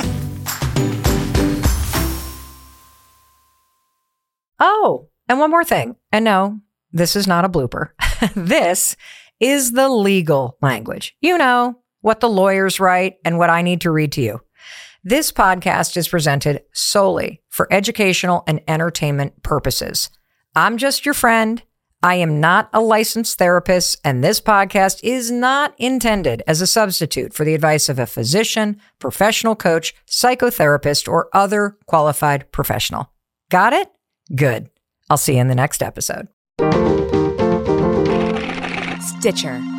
Oh, and one more thing. And no, this is not a blooper. This is the legal language. You know, what the lawyers write and what I need to read to you. This podcast is presented solely for educational and entertainment purposes. I'm just your friend. I am not a licensed therapist, and this podcast is not intended as a substitute for the advice of a physician, professional coach, psychotherapist, or other qualified professional. Got it? Good. I'll see you in the next episode. Stitcher.